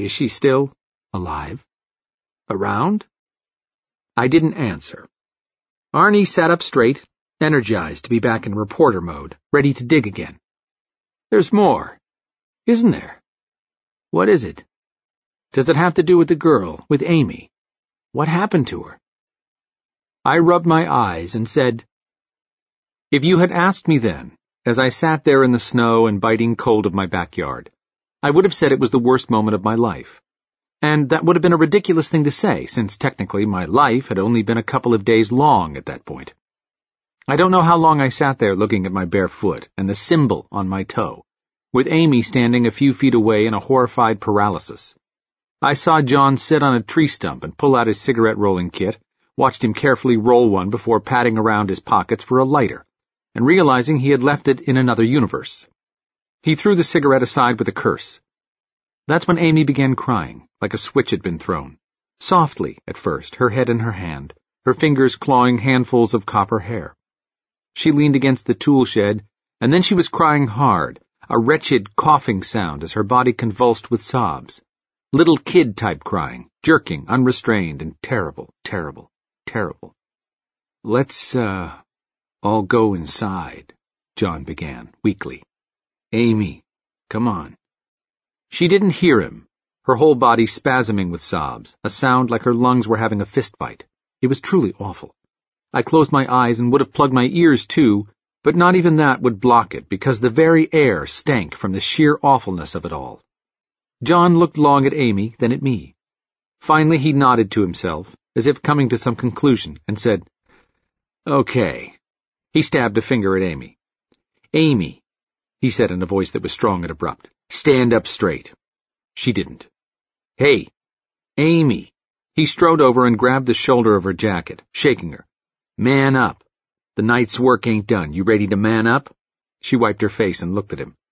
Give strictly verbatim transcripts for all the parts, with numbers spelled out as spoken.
Is she still alive? Around? I didn't answer. Arnie sat up straight, energized to be back in reporter mode, ready to dig again. There's more, isn't there? What is it? Does it have to do with the girl, with Amy? What happened to her? I rubbed my eyes and said, If you had asked me then, as I sat there in the snow and biting cold of my backyard, I would have said it was the worst moment of my life. And that would have been a ridiculous thing to say, since technically my life had only been a couple of days long at that point. I don't know how long I sat there looking at my bare foot and the symbol on my toe, with Amy standing a few feet away in a horrified paralysis. I saw John sit on a tree stump and pull out his cigarette rolling kit, watched him carefully roll one before patting around his pockets for a lighter, and realizing he had left it in another universe. He threw the cigarette aside with a curse. That's when Amy began crying, like a switch had been thrown. Softly, at first, her head in her hand, her fingers clawing handfuls of copper hair. She leaned against the tool shed, and then she was crying hard, a wretched coughing sound as her body convulsed with sobs. Little kid-type crying, jerking, unrestrained, and terrible, terrible, terrible. Let's, uh, all go inside, John began, weakly. Amy, come on. She didn't hear him, her whole body spasming with sobs, a sound like her lungs were having a fist fight. It was truly awful. I closed my eyes and would have plugged my ears too, but not even that would block it because the very air stank from the sheer awfulness of it all. John looked long at Amy, then at me. Finally he nodded to himself, as if coming to some conclusion, and said, Okay. He stabbed a finger at Amy. Amy, he said in a voice that was strong and abrupt, stand up straight. She didn't. Hey, Amy. He strode over and grabbed the shoulder of her jacket, shaking her. Man up. The night's work ain't done. You ready to man up? She wiped her face and looked at him.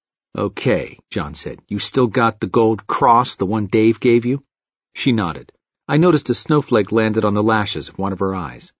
Okay, John said. You still got the gold cross, the one Dave gave you? She nodded. I noticed a snowflake landed on the lashes of one of her eyes.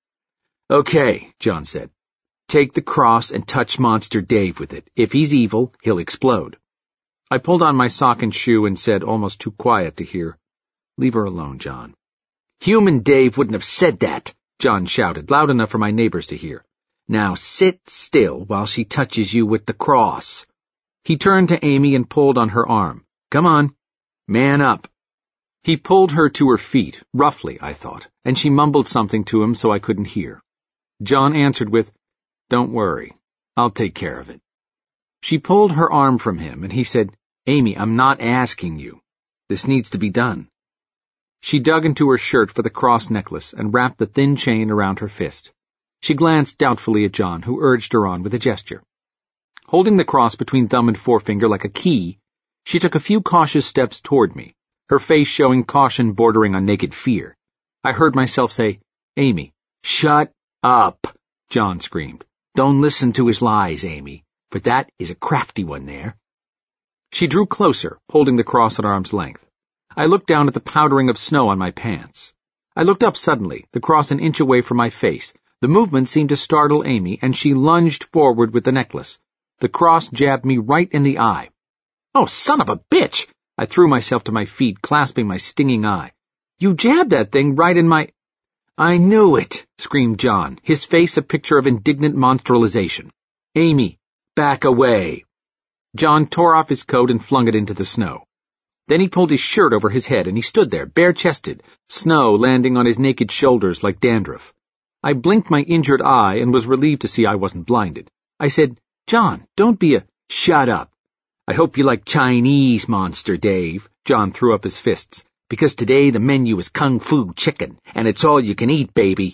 Okay, John said. Take the cross and touch Monster Dave with it. If he's evil, he'll explode. I pulled on my sock and shoe and said, almost too quiet to hear, Leave her alone, John. Human Dave wouldn't have said that, John shouted, loud enough for my neighbors to hear. Now sit still while she touches you with the cross. He turned to Amy and pulled on her arm. Come on. Man up. He pulled her to her feet, roughly, I thought, and she mumbled something to him so I couldn't hear. John answered with, Don't worry. I'll take care of it. She pulled her arm from him, and he said, Amy, I'm not asking you. This needs to be done. She dug into her shirt for the cross necklace and wrapped the thin chain around her fist. She glanced doubtfully at John, who urged her on with a gesture. Holding the cross between thumb and forefinger like a key, she took a few cautious steps toward me, her face showing caution bordering on naked fear. I heard myself say, Amy, shut up, John screamed. Don't listen to his lies, Amy, for that is a crafty one there. She drew closer, holding the cross at arm's length. I looked down at the powdering of snow on my pants. I looked up suddenly, the cross an inch away from my face. The movement seemed to startle Amy, and she lunged forward with the necklace. The cross jabbed me right in the eye. Oh, son of a bitch! I threw myself to my feet, clasping my stinging eye. You jabbed that thing right in my... I knew it, screamed John, his face a picture of indignant monstralization. Amy, back away. John tore off his coat and flung it into the snow. Then he pulled his shirt over his head and he stood there, bare-chested, snow landing on his naked shoulders like dandruff. I blinked my injured eye and was relieved to see I wasn't blinded. I said, John, don't be a... Shut up. I hope you like Chinese, Monster Dave. John threw up his fists. Because today the menu is Kung Fu chicken, and it's all you can eat, baby.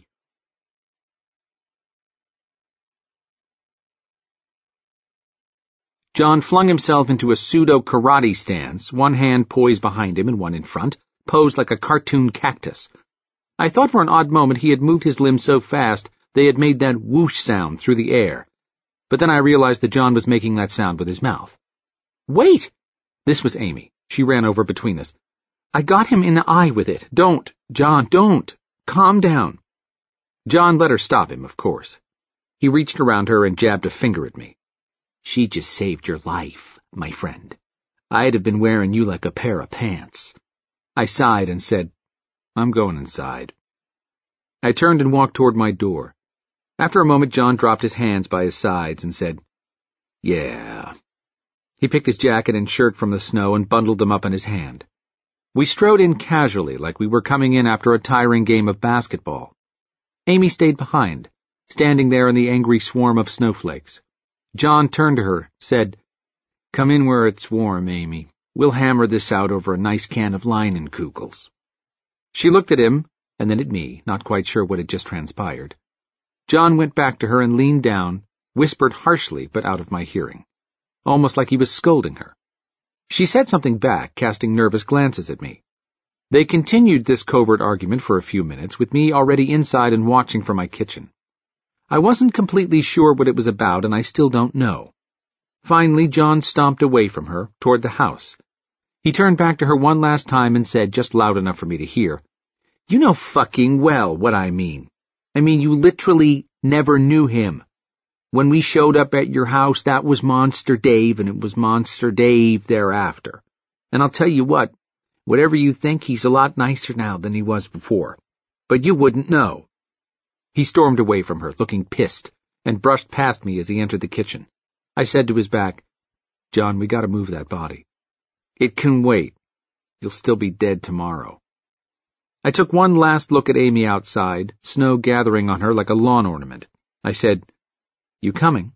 John flung himself into a pseudo-karate stance, one hand poised behind him and one in front, posed like a cartoon cactus. I thought for an odd moment he had moved his limbs so fast they had made that whoosh sound through the air. But then I realized that John was making that sound with his mouth. Wait! This was Amy. She ran over between us. I got him in the eye with it. Don't, John, don't. Calm down. John let her stop him, of course. He reached around her and jabbed a finger at me. She just saved your life, my friend. I'd have been wearing you like a pair of pants. I sighed and said, I'm going inside. I turned and walked toward my door. After a moment, John dropped his hands by his sides and said, Yeah. He picked his jacket and shirt from the snow and bundled them up in his hand. We strode in casually, like we were coming in after a tiring game of basketball. Amy stayed behind, standing there in the angry swarm of snowflakes. John turned to her, said, Come in where it's warm, Amy. We'll hammer this out over a nice can of Leinenkugels. She looked at him, and then at me, not quite sure what had just transpired. John went back to her and leaned down, whispered harshly but out of my hearing, almost like he was scolding her. She said something back, casting nervous glances at me. They continued this covert argument for a few minutes, with me already inside and watching from my kitchen. I wasn't completely sure what it was about, and I still don't know. Finally, John stomped away from her, toward the house. He turned back to her one last time and said, just loud enough for me to hear, You know fucking well what I mean. I mean, you literally never knew him. When we showed up at your house, that was Monster Dave, and it was Monster Dave thereafter. And I'll tell you what, whatever you think, he's a lot nicer now than he was before. But you wouldn't know. He stormed away from her, looking pissed, and brushed past me as he entered the kitchen. I said to his back, John, we gotta move that body. It can wait. You'll still be dead tomorrow. I took one last look at Amy outside, snow gathering on her like a lawn ornament. I said, You coming?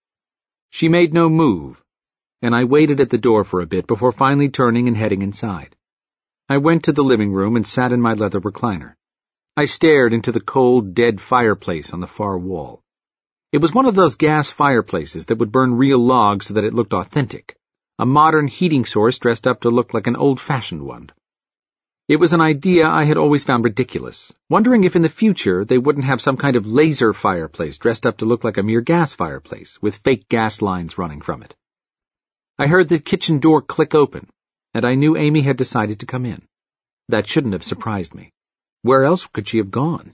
She made no move, and I waited at the door for a bit before finally turning and heading inside. I went to the living room and sat in my leather recliner. I stared into the cold, dead fireplace on the far wall. It was one of those gas fireplaces that would burn real logs so that it looked authentic, a modern heating source dressed up to look like an old-fashioned one. It was an idea I had always found ridiculous, wondering if in the future they wouldn't have some kind of laser fireplace dressed up to look like a mere gas fireplace, with fake gas lines running from it. I heard the kitchen door click open, and I knew Amy had decided to come in. That shouldn't have surprised me. Where else could she have gone?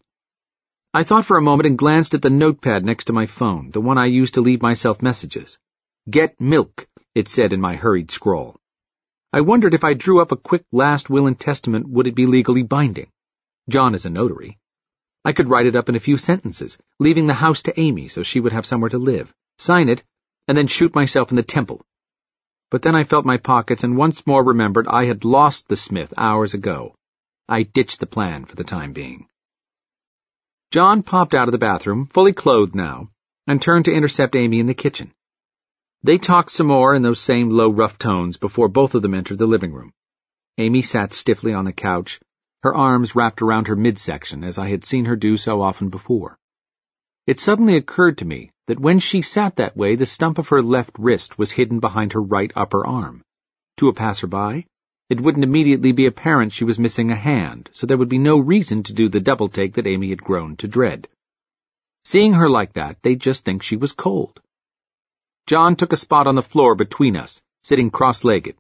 I thought for a moment and glanced at the notepad next to my phone, the one I used to leave myself messages. Get milk, it said in my hurried scrawl. I wondered if I drew up a quick last will and testament, would it be legally binding? John is a notary. I could write it up in a few sentences, leaving the house to Amy so she would have somewhere to live, sign it, and then shoot myself in the temple. But then I felt my pockets and once more remembered I had lost the Smith hours ago. I ditched the plan for the time being. John popped out of the bathroom, fully clothed now, and turned to intercept Amy in the kitchen. They talked some more in those same low, rough tones before both of them entered the living room. Amy sat stiffly on the couch, her arms wrapped around her midsection, as I had seen her do so often before. It suddenly occurred to me that when she sat that way, the stump of her left wrist was hidden behind her right upper arm. To a passerby, it wouldn't immediately be apparent she was missing a hand, so there would be no reason to do the double-take that Amy had grown to dread. Seeing her like that, they'd just think she was cold. John took a spot on the floor between us, sitting cross-legged.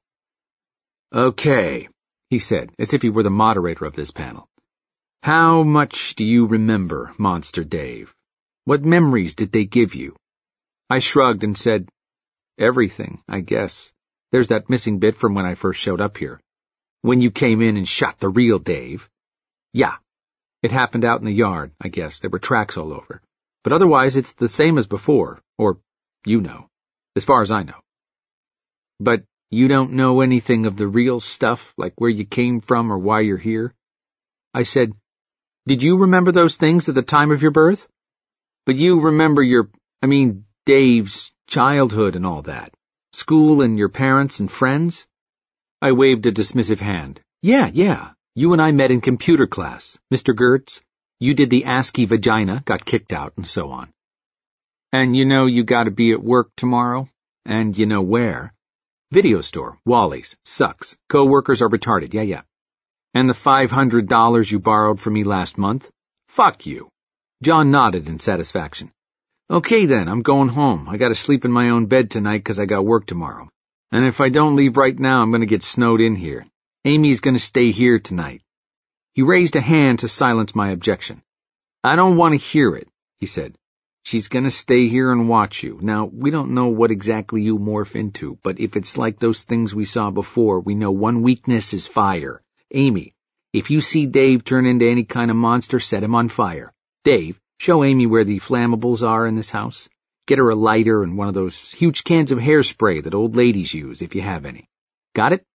Okay, he said, as if he were the moderator of this panel. How much do you remember, Monster Dave? What memories did they give you? I shrugged and said, Everything, I guess. There's that missing bit from when I first showed up here. When you came in and shot the real Dave. Yeah, it happened out in the yard, I guess. There were tracks all over. But otherwise it's the same as before, or, you know. As far as I know. But you don't know anything of the real stuff, like where you came from or why you're here? I said, Did you remember those things at the time of your birth? But you remember your, I mean, Dave's childhood and all that. School and your parents and friends? I waved a dismissive hand. Yeah, yeah. You and I met in computer class. Mister Gertz, you did the ASCII vagina, got kicked out, and so on. And you know you gotta be at work tomorrow? And you know where? Video store, Wally's, sucks. Co-workers are retarded, yeah, yeah. And the five hundred dollars you borrowed from me last month? Fuck you. John nodded in satisfaction. Okay then, I'm going home. I gotta sleep in my own bed tonight 'cause I got work tomorrow. And if I don't leave right now, I'm gonna get snowed in here. Amy's gonna stay here tonight. He raised a hand to silence my objection. I don't want to hear it, he said. She's gonna stay here and watch you. Now, we don't know what exactly you morph into, but if it's like those things we saw before, we know one weakness is fire. Amy, if you see Dave turn into any kind of monster, set him on fire. Dave, show Amy where the flammables are in this house. Get her a lighter and one of those huge cans of hairspray that old ladies use, if you have any. Got it?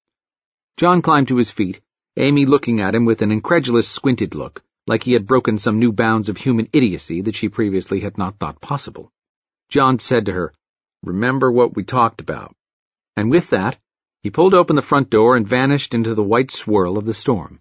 John climbed to his feet, Amy looking at him with an incredulous, squinted look, like he had broken some new bounds of human idiocy that she previously had not thought possible. John said to her, "Remember what we talked about." And with that, he pulled open the front door and vanished into the white swirl of the storm.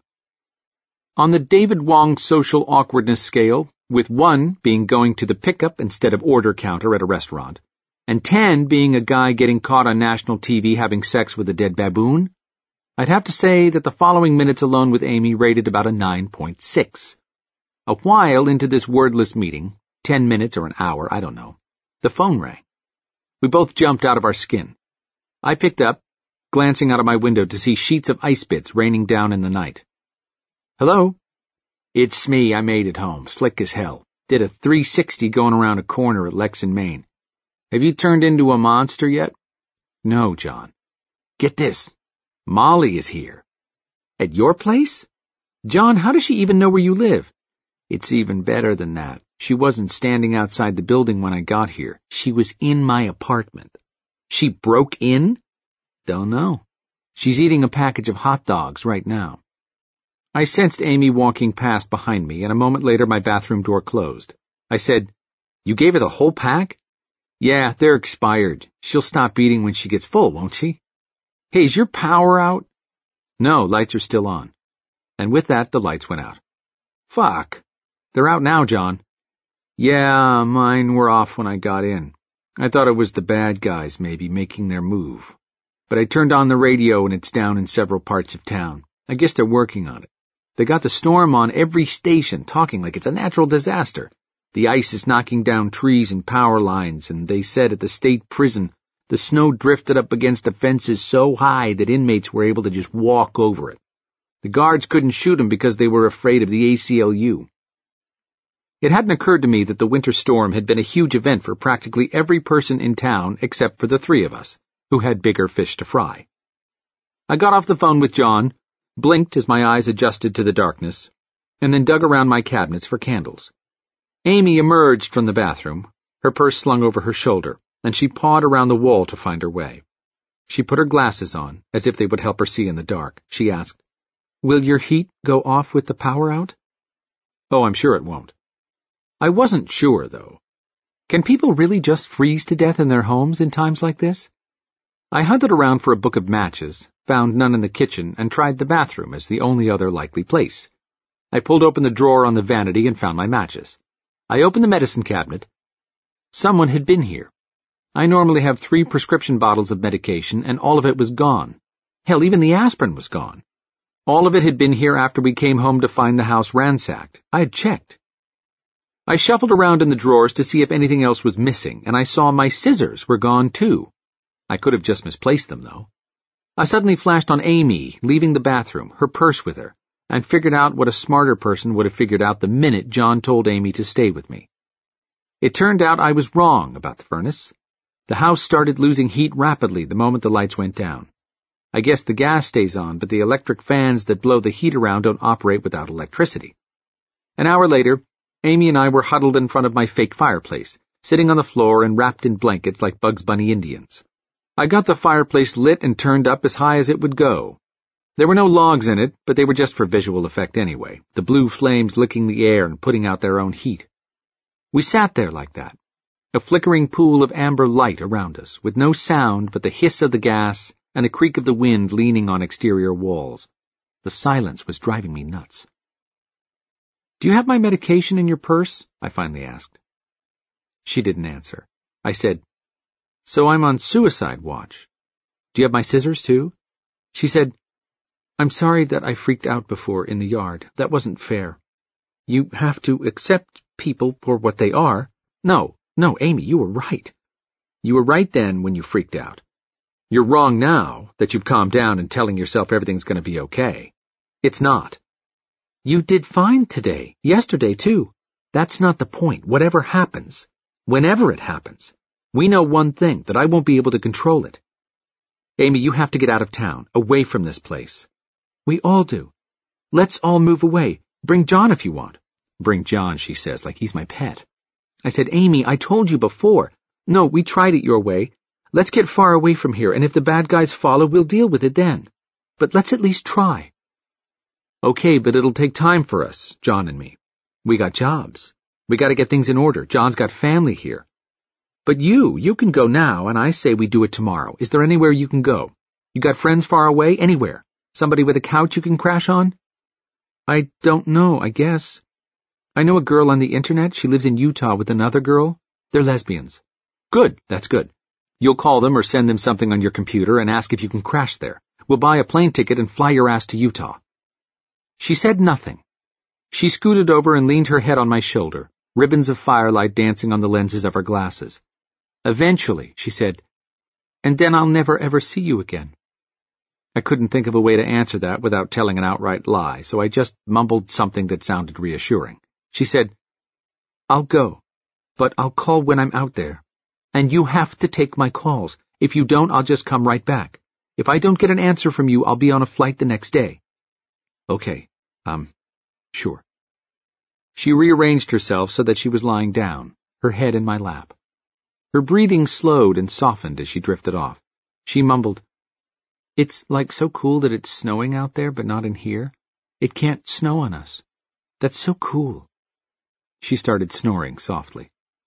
On the David Wong social awkwardness scale, with one being going to the pickup instead of order counter at a restaurant, and ten being a guy getting caught on national T V having sex with a dead baboon, I'd have to say that the following minutes alone with Amy rated about a nine point six. A while into this wordless meeting, ten minutes or an hour, I don't know, the phone rang. We both jumped out of our skin. I picked up, glancing out of my window to see sheets of ice bits raining down in the night. "Hello?" "It's me. I made it home, slick as hell. Did a three sixty going around a corner at Lex and Main. Have you turned into a monster yet?" "No, John." "Get this. Molly is here." "At your place?" "John, how does she even know where you live?" "It's even better than that. She wasn't standing outside the building when I got here. She was in my apartment." "She broke in?" "Don't know. She's eating a package of hot dogs right now." I sensed Amy walking past behind me, and a moment later my bathroom door closed. I said, "You gave her the whole pack?" "Yeah, they're expired. She'll stop eating when she gets full, won't she?" "Hey, is your power out?" "No, lights are still on." And with that, the lights went out. "Fuck. They're out now, John." "Yeah, mine were off when I got in. I thought it was the bad guys, maybe, making their move. But I turned on the radio and it's down in several parts of town. I guess they're working on it. They got the storm on every station, talking like it's a natural disaster. The ice is knocking down trees and power lines, and they said at the state prison the snow drifted up against the fences so high that inmates were able to just walk over it. The guards couldn't shoot them because they were afraid of the A C L U. It hadn't occurred to me that the winter storm had been a huge event for practically every person in town except for the three of us, who had bigger fish to fry. I got off the phone with John, blinked as my eyes adjusted to the darkness, and then dug around my cabinets for candles. Amy emerged from the bathroom, her purse slung over her shoulder, and she pawed around the wall to find her way. She put her glasses on, as if they would help her see in the dark. She asked, "Will your heat go off with the power out?" "Oh, I'm sure it won't." I wasn't sure, though. Can people really just freeze to death in their homes in times like this? I hunted around for a book of matches, found none in the kitchen, and tried the bathroom as the only other likely place. I pulled open the drawer on the vanity and found my matches. I opened the medicine cabinet. Someone had been here. I normally have three prescription bottles of medication, and all of it was gone. Hell, even the aspirin was gone. All of it had been here after we came home to find the house ransacked. I had checked. I shuffled around in the drawers to see if anything else was missing, and I saw my scissors were gone too. I could have just misplaced them, though. I suddenly flashed on Amy, leaving the bathroom, her purse with her, and figured out what a smarter person would have figured out the minute John told Amy to stay with me. It turned out I was wrong about the furnace. The house started losing heat rapidly the moment the lights went down. I guess the gas stays on, but the electric fans that blow the heat around don't operate without electricity. An hour later, Amy and I were huddled in front of my fake fireplace, sitting on the floor and wrapped in blankets like Bugs Bunny Indians. I got the fireplace lit and turned up as high as it would go. There were no logs in it, but they were just for visual effect anyway, the blue flames licking the air and putting out their own heat. We sat there like that, a flickering pool of amber light around us, with no sound but the hiss of the gas and the creak of the wind leaning on exterior walls. The silence was driving me nuts. "Do you have my medication in your purse?" I finally asked. She didn't answer. I said, "So I'm on suicide watch. Do you have my scissors, too?" She said, "I'm sorry that I freaked out before in the yard. That wasn't fair. You have to accept people for what they are." No, no, Amy, you were right. You were right then when you freaked out. You're wrong now that you've calmed down and telling yourself everything's going to be okay. It's not. You did fine today, yesterday too. That's not the point. Whatever happens, whenever it happens, we know one thing, that I won't be able to control it. Amy, you have to get out of town, away from this place. We all do. Let's all move away. Bring John if you want. Bring John, she says, like he's my pet. I said, Amy, I told you before. No, we tried it your way. Let's get far away from here, and if the bad guys follow, we'll deal with it then. But let's at least try. Okay, but it'll take time for us, John and me. We got jobs. We got to get things in order. John's got family here. But you, you can go now, and I say we do it tomorrow. Is there anywhere you can go? You got friends far away? Anywhere? Somebody with a couch you can crash on? I don't know, I guess. I know a girl on the internet. She lives in Utah with another girl. They're lesbians. Good, that's good. You'll call them or send them something on your computer and ask if you can crash there. We'll buy a plane ticket and fly your ass to Utah. She said nothing. She scooted over and leaned her head on my shoulder, ribbons of firelight dancing on the lenses of her glasses. Eventually, she said, and then I'll never ever see you again. I couldn't think of a way to answer that without telling an outright lie, so I just mumbled something that sounded reassuring. She said, I'll go, but I'll call when I'm out there. And you have to take my calls. If you don't, I'll just come right back. If I don't get an answer from you, I'll be on a flight the next day. Okay, um, sure. She rearranged herself so that she was lying down, her head in my lap. Her breathing slowed and softened as she drifted off. She mumbled, It's like so cool that it's snowing out there, but not in here. It can't snow on us. That's so cool. She started snoring softly.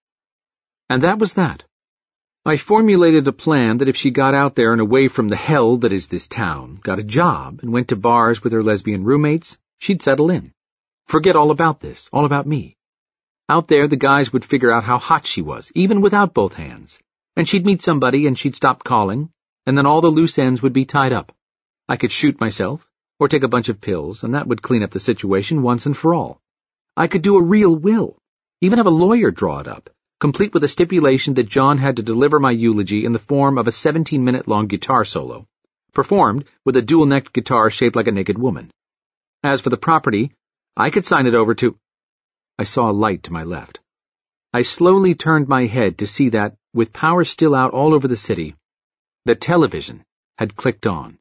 And that was that. I formulated a plan that if she got out there and away from the hell that is this town, got a job, and went to bars with her lesbian roommates, she'd settle in. Forget all about this, all about me. Out there, the guys would figure out how hot she was, even without both hands. And she'd meet somebody and she'd stop calling, and then all the loose ends would be tied up. I could shoot myself, or take a bunch of pills, and that would clean up the situation once and for all. I could do a real will, even have a lawyer draw it up, complete with a stipulation that John had to deliver my eulogy in the form of a seventeen-minute-long guitar solo, performed with a dual-necked guitar shaped like a naked woman. As for the property, I could sign it over to... I saw a light to my left. I slowly turned my head to see that, with power still out all over the city, the television had clicked on.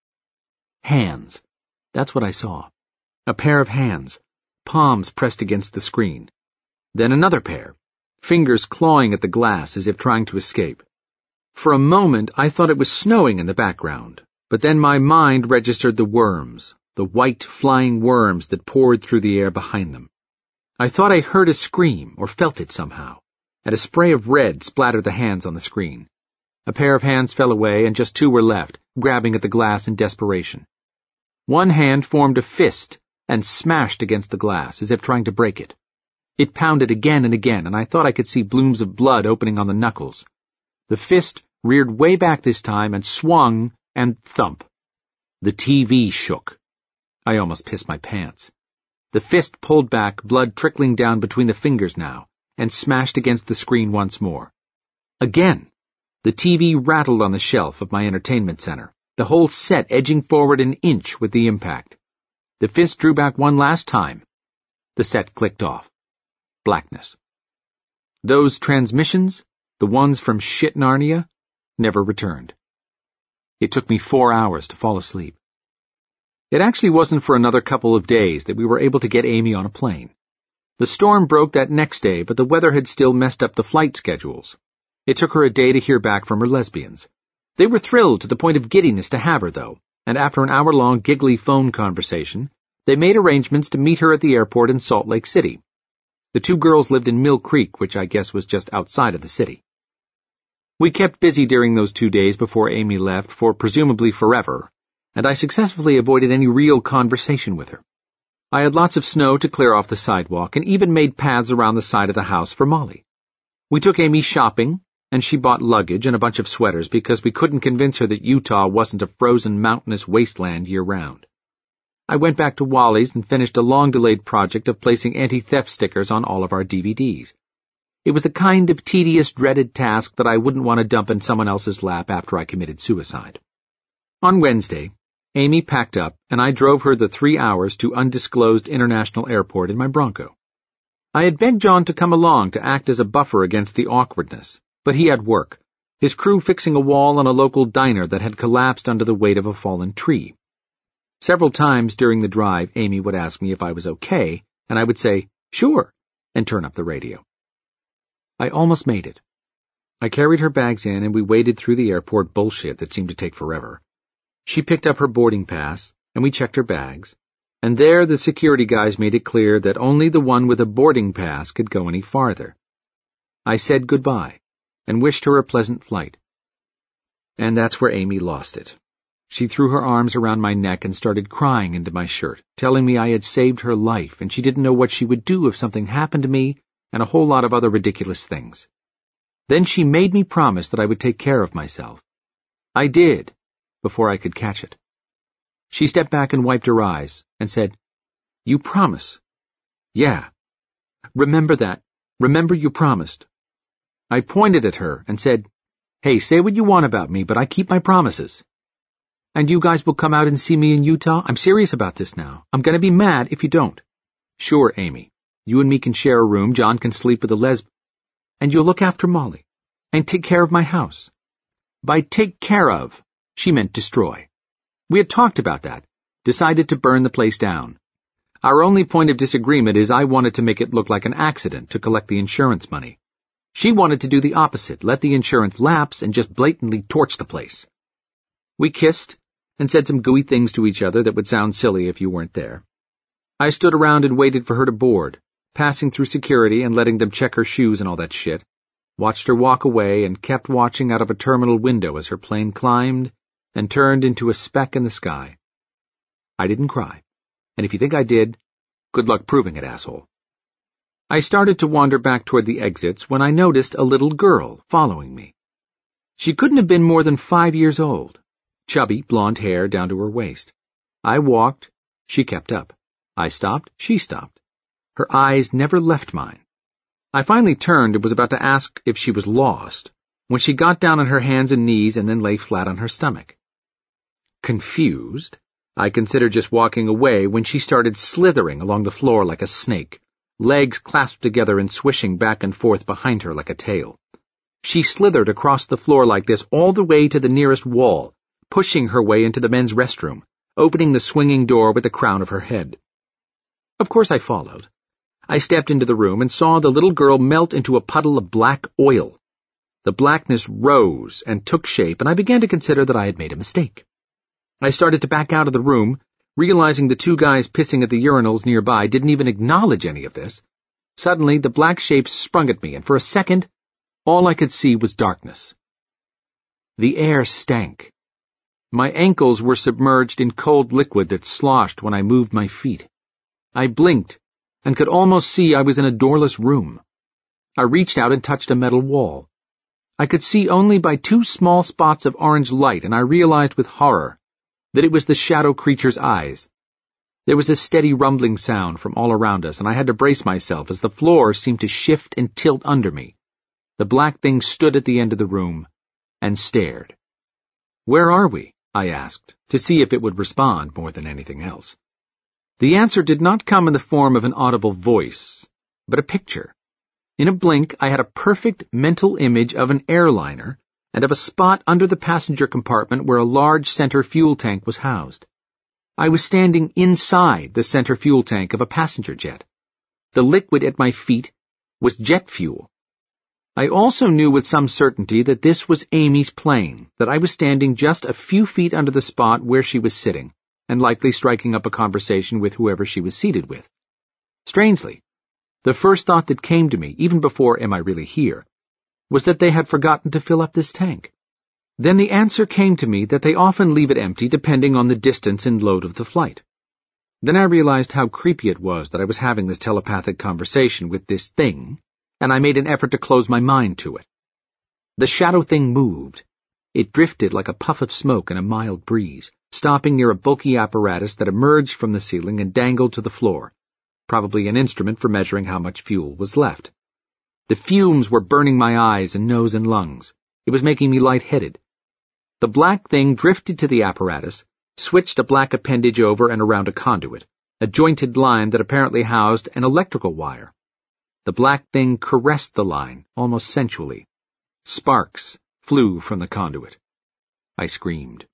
Hands. That's what I saw. A pair of hands, palms pressed against the screen. Then another pair, fingers clawing at the glass as if trying to escape. For a moment, I thought it was snowing in the background, but then my mind registered the worms, the white flying worms that poured through the air behind them. I thought I heard a scream, or felt it somehow, and a spray of red splattered the hands on the screen. A pair of hands fell away, and just two were left, grabbing at the glass in desperation. One hand formed a fist and smashed against the glass, as if trying to break it. It pounded again and again, and I thought I could see blooms of blood opening on the knuckles. The fist reared way back this time and swung and thump. The T V shook. I almost pissed my pants. The fist pulled back, blood trickling down between the fingers now, and smashed against the screen once more. Again, the T V rattled on the shelf of my entertainment center, the whole set edging forward an inch with the impact. The fist drew back one last time. The set clicked off. Blackness. Those transmissions, the ones from shit Narnia, never returned. It took me four hours to fall asleep. It actually wasn't for another couple of days that we were able to get Amy on a plane. The storm broke that next day, but the weather had still messed up the flight schedules. It took her a day to hear back from her lesbians. They were thrilled to the point of giddiness to have her, though, and after an hour-long giggly phone conversation, they made arrangements to meet her at the airport in Salt Lake City. The two girls lived in Mill Creek, which I guess was just outside of the city. We kept busy during those two days before Amy left for presumably forever, and I successfully avoided any real conversation with her. I had lots of snow to clear off the sidewalk and even made paths around the side of the house for Molly. We took Amy shopping, and she bought luggage and a bunch of sweaters because we couldn't convince her that Utah wasn't a frozen mountainous wasteland year-round. I went back to Wally's and finished a long-delayed project of placing anti-theft stickers on all of our D V Ds. It was the kind of tedious, dreaded task that I wouldn't want to dump in someone else's lap after I committed suicide. On Wednesday, Amy packed up, and I drove her the three hours to undisclosed international airport in my Bronco. I had begged John to come along to act as a buffer against the awkwardness, but he had work, his crew fixing a wall on a local diner that had collapsed under the weight of a fallen tree. Several times during the drive, Amy would ask me if I was okay, and I would say, "Sure," and turn up the radio. I almost made it. I carried her bags in, and we waded through the airport bullshit that seemed to take forever. She picked up her boarding pass, and we checked her bags, and there the security guys made it clear that only the one with a boarding pass could go any farther. I said goodbye, and wished her a pleasant flight. And that's where Amy lost it. She threw her arms around my neck and started crying into my shirt, telling me I had saved her life, and she didn't know what she would do if something happened to me, and a whole lot of other ridiculous things. Then she made me promise that I would take care of myself. I did, before I could catch it. She stepped back and wiped her eyes, and said, "You promise?" "Yeah." "Remember that. Remember you promised." I pointed at her and said, "Hey, say what you want about me, but I keep my promises." "And you guys will come out and see me in Utah? I'm serious about this now. I'm going to be mad if you don't." "Sure, Amy. You and me can share a room. John can sleep with a lesb. And you'll look after Molly. And take care of my house." By take care of, she meant destroy. We had talked about that, decided to burn the place down. Our only point of disagreement is I wanted to make it look like an accident to collect the insurance money. She wanted to do the opposite, let the insurance lapse and just blatantly torch the place. We kissed and said some gooey things to each other that would sound silly if you weren't there. I stood around and waited for her to board, passing through security and letting them check her shoes and all that shit, watched her walk away and kept watching out of a terminal window as her plane climbed and turned into a speck in the sky. I didn't cry, and if you think I did, good luck proving it, asshole. I started to wander back toward the exits when I noticed a little girl following me. She couldn't have been more than five years old, chubby, blonde hair down to her waist. I walked, she kept up. I stopped, she stopped. Her eyes never left mine. I finally turned and was about to ask if she was lost, when she got down on her hands and knees and then lay flat on her stomach. Confused, I considered just walking away when she started slithering along the floor like a snake, legs clasped together and swishing back and forth behind her like a tail. She slithered across the floor like this all the way to the nearest wall, pushing her way into the men's restroom, opening the swinging door with the crown of her head. Of course I followed. I stepped into the room and saw the little girl melt into a puddle of black oil. The blackness rose and took shape, and I began to consider that I had made a mistake. I started to back out of the room, realizing the two guys pissing at the urinals nearby didn't even acknowledge any of this. Suddenly, the black shape sprung at me, and for a second, all I could see was darkness. The air stank. My ankles were submerged in cold liquid that sloshed when I moved my feet. I blinked and could almost see I was in a doorless room. I reached out and touched a metal wall. I could see only by two small spots of orange light, and I realized with horror that it was the shadow creature's eyes. There was a steady rumbling sound from all around us, and I had to brace myself as the floor seemed to shift and tilt under me. The black thing stood at the end of the room and stared. "Where are we?" I asked, to see if it would respond more than anything else. The answer did not come in the form of an audible voice, but a picture. In a blink, I had a perfect mental image of an airliner and of a spot under the passenger compartment where a large center fuel tank was housed. I was standing inside the center fuel tank of a passenger jet. The liquid at my feet was jet fuel. I also knew with some certainty that this was Amy's plane, that I was standing just a few feet under the spot where she was sitting, and likely striking up a conversation with whoever she was seated with. Strangely, the first thought that came to me, even before "am I really here?" was that they had forgotten to fill up this tank. Then the answer came to me that they often leave it empty depending on the distance and load of the flight. Then I realized how creepy it was that I was having this telepathic conversation with this thing, and I made an effort to close my mind to it. The shadow thing moved. It drifted like a puff of smoke in a mild breeze, stopping near a bulky apparatus that emerged from the ceiling and dangled to the floor, probably an instrument for measuring how much fuel was left. The fumes were burning my eyes and nose and lungs. It was making me lightheaded. The black thing drifted to the apparatus, switched a black appendage over and around a conduit, a jointed line that apparently housed an electrical wire. The black thing caressed the line, almost sensually. Sparks flew from the conduit. I screamed.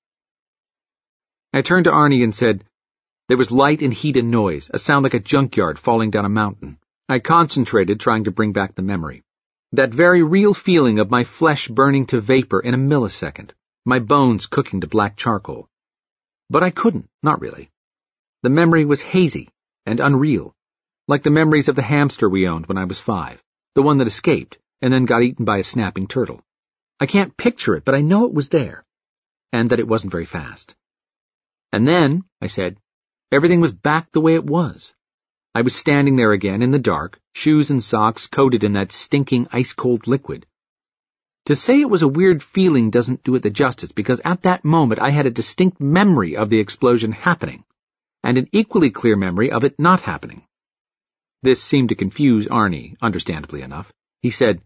I turned to Arnie and said, there was light and heat and noise, a sound like a junkyard falling down a mountain. I concentrated, trying to bring back the memory. That very real feeling of my flesh burning to vapor in a millisecond, my bones cooking to black charcoal. But I couldn't, not really. The memory was hazy and unreal, like the memories of the hamster we owned when I was five, the one that escaped and then got eaten by a snapping turtle. I can't picture it, but I know it was there, and that it wasn't very fast. And then, I said, everything was back the way it was. I was standing there again in the dark, shoes and socks coated in that stinking ice-cold liquid. To say it was a weird feeling doesn't do it the justice, because at that moment I had a distinct memory of the explosion happening, and an equally clear memory of it not happening. This seemed to confuse Arnie, understandably enough. He said,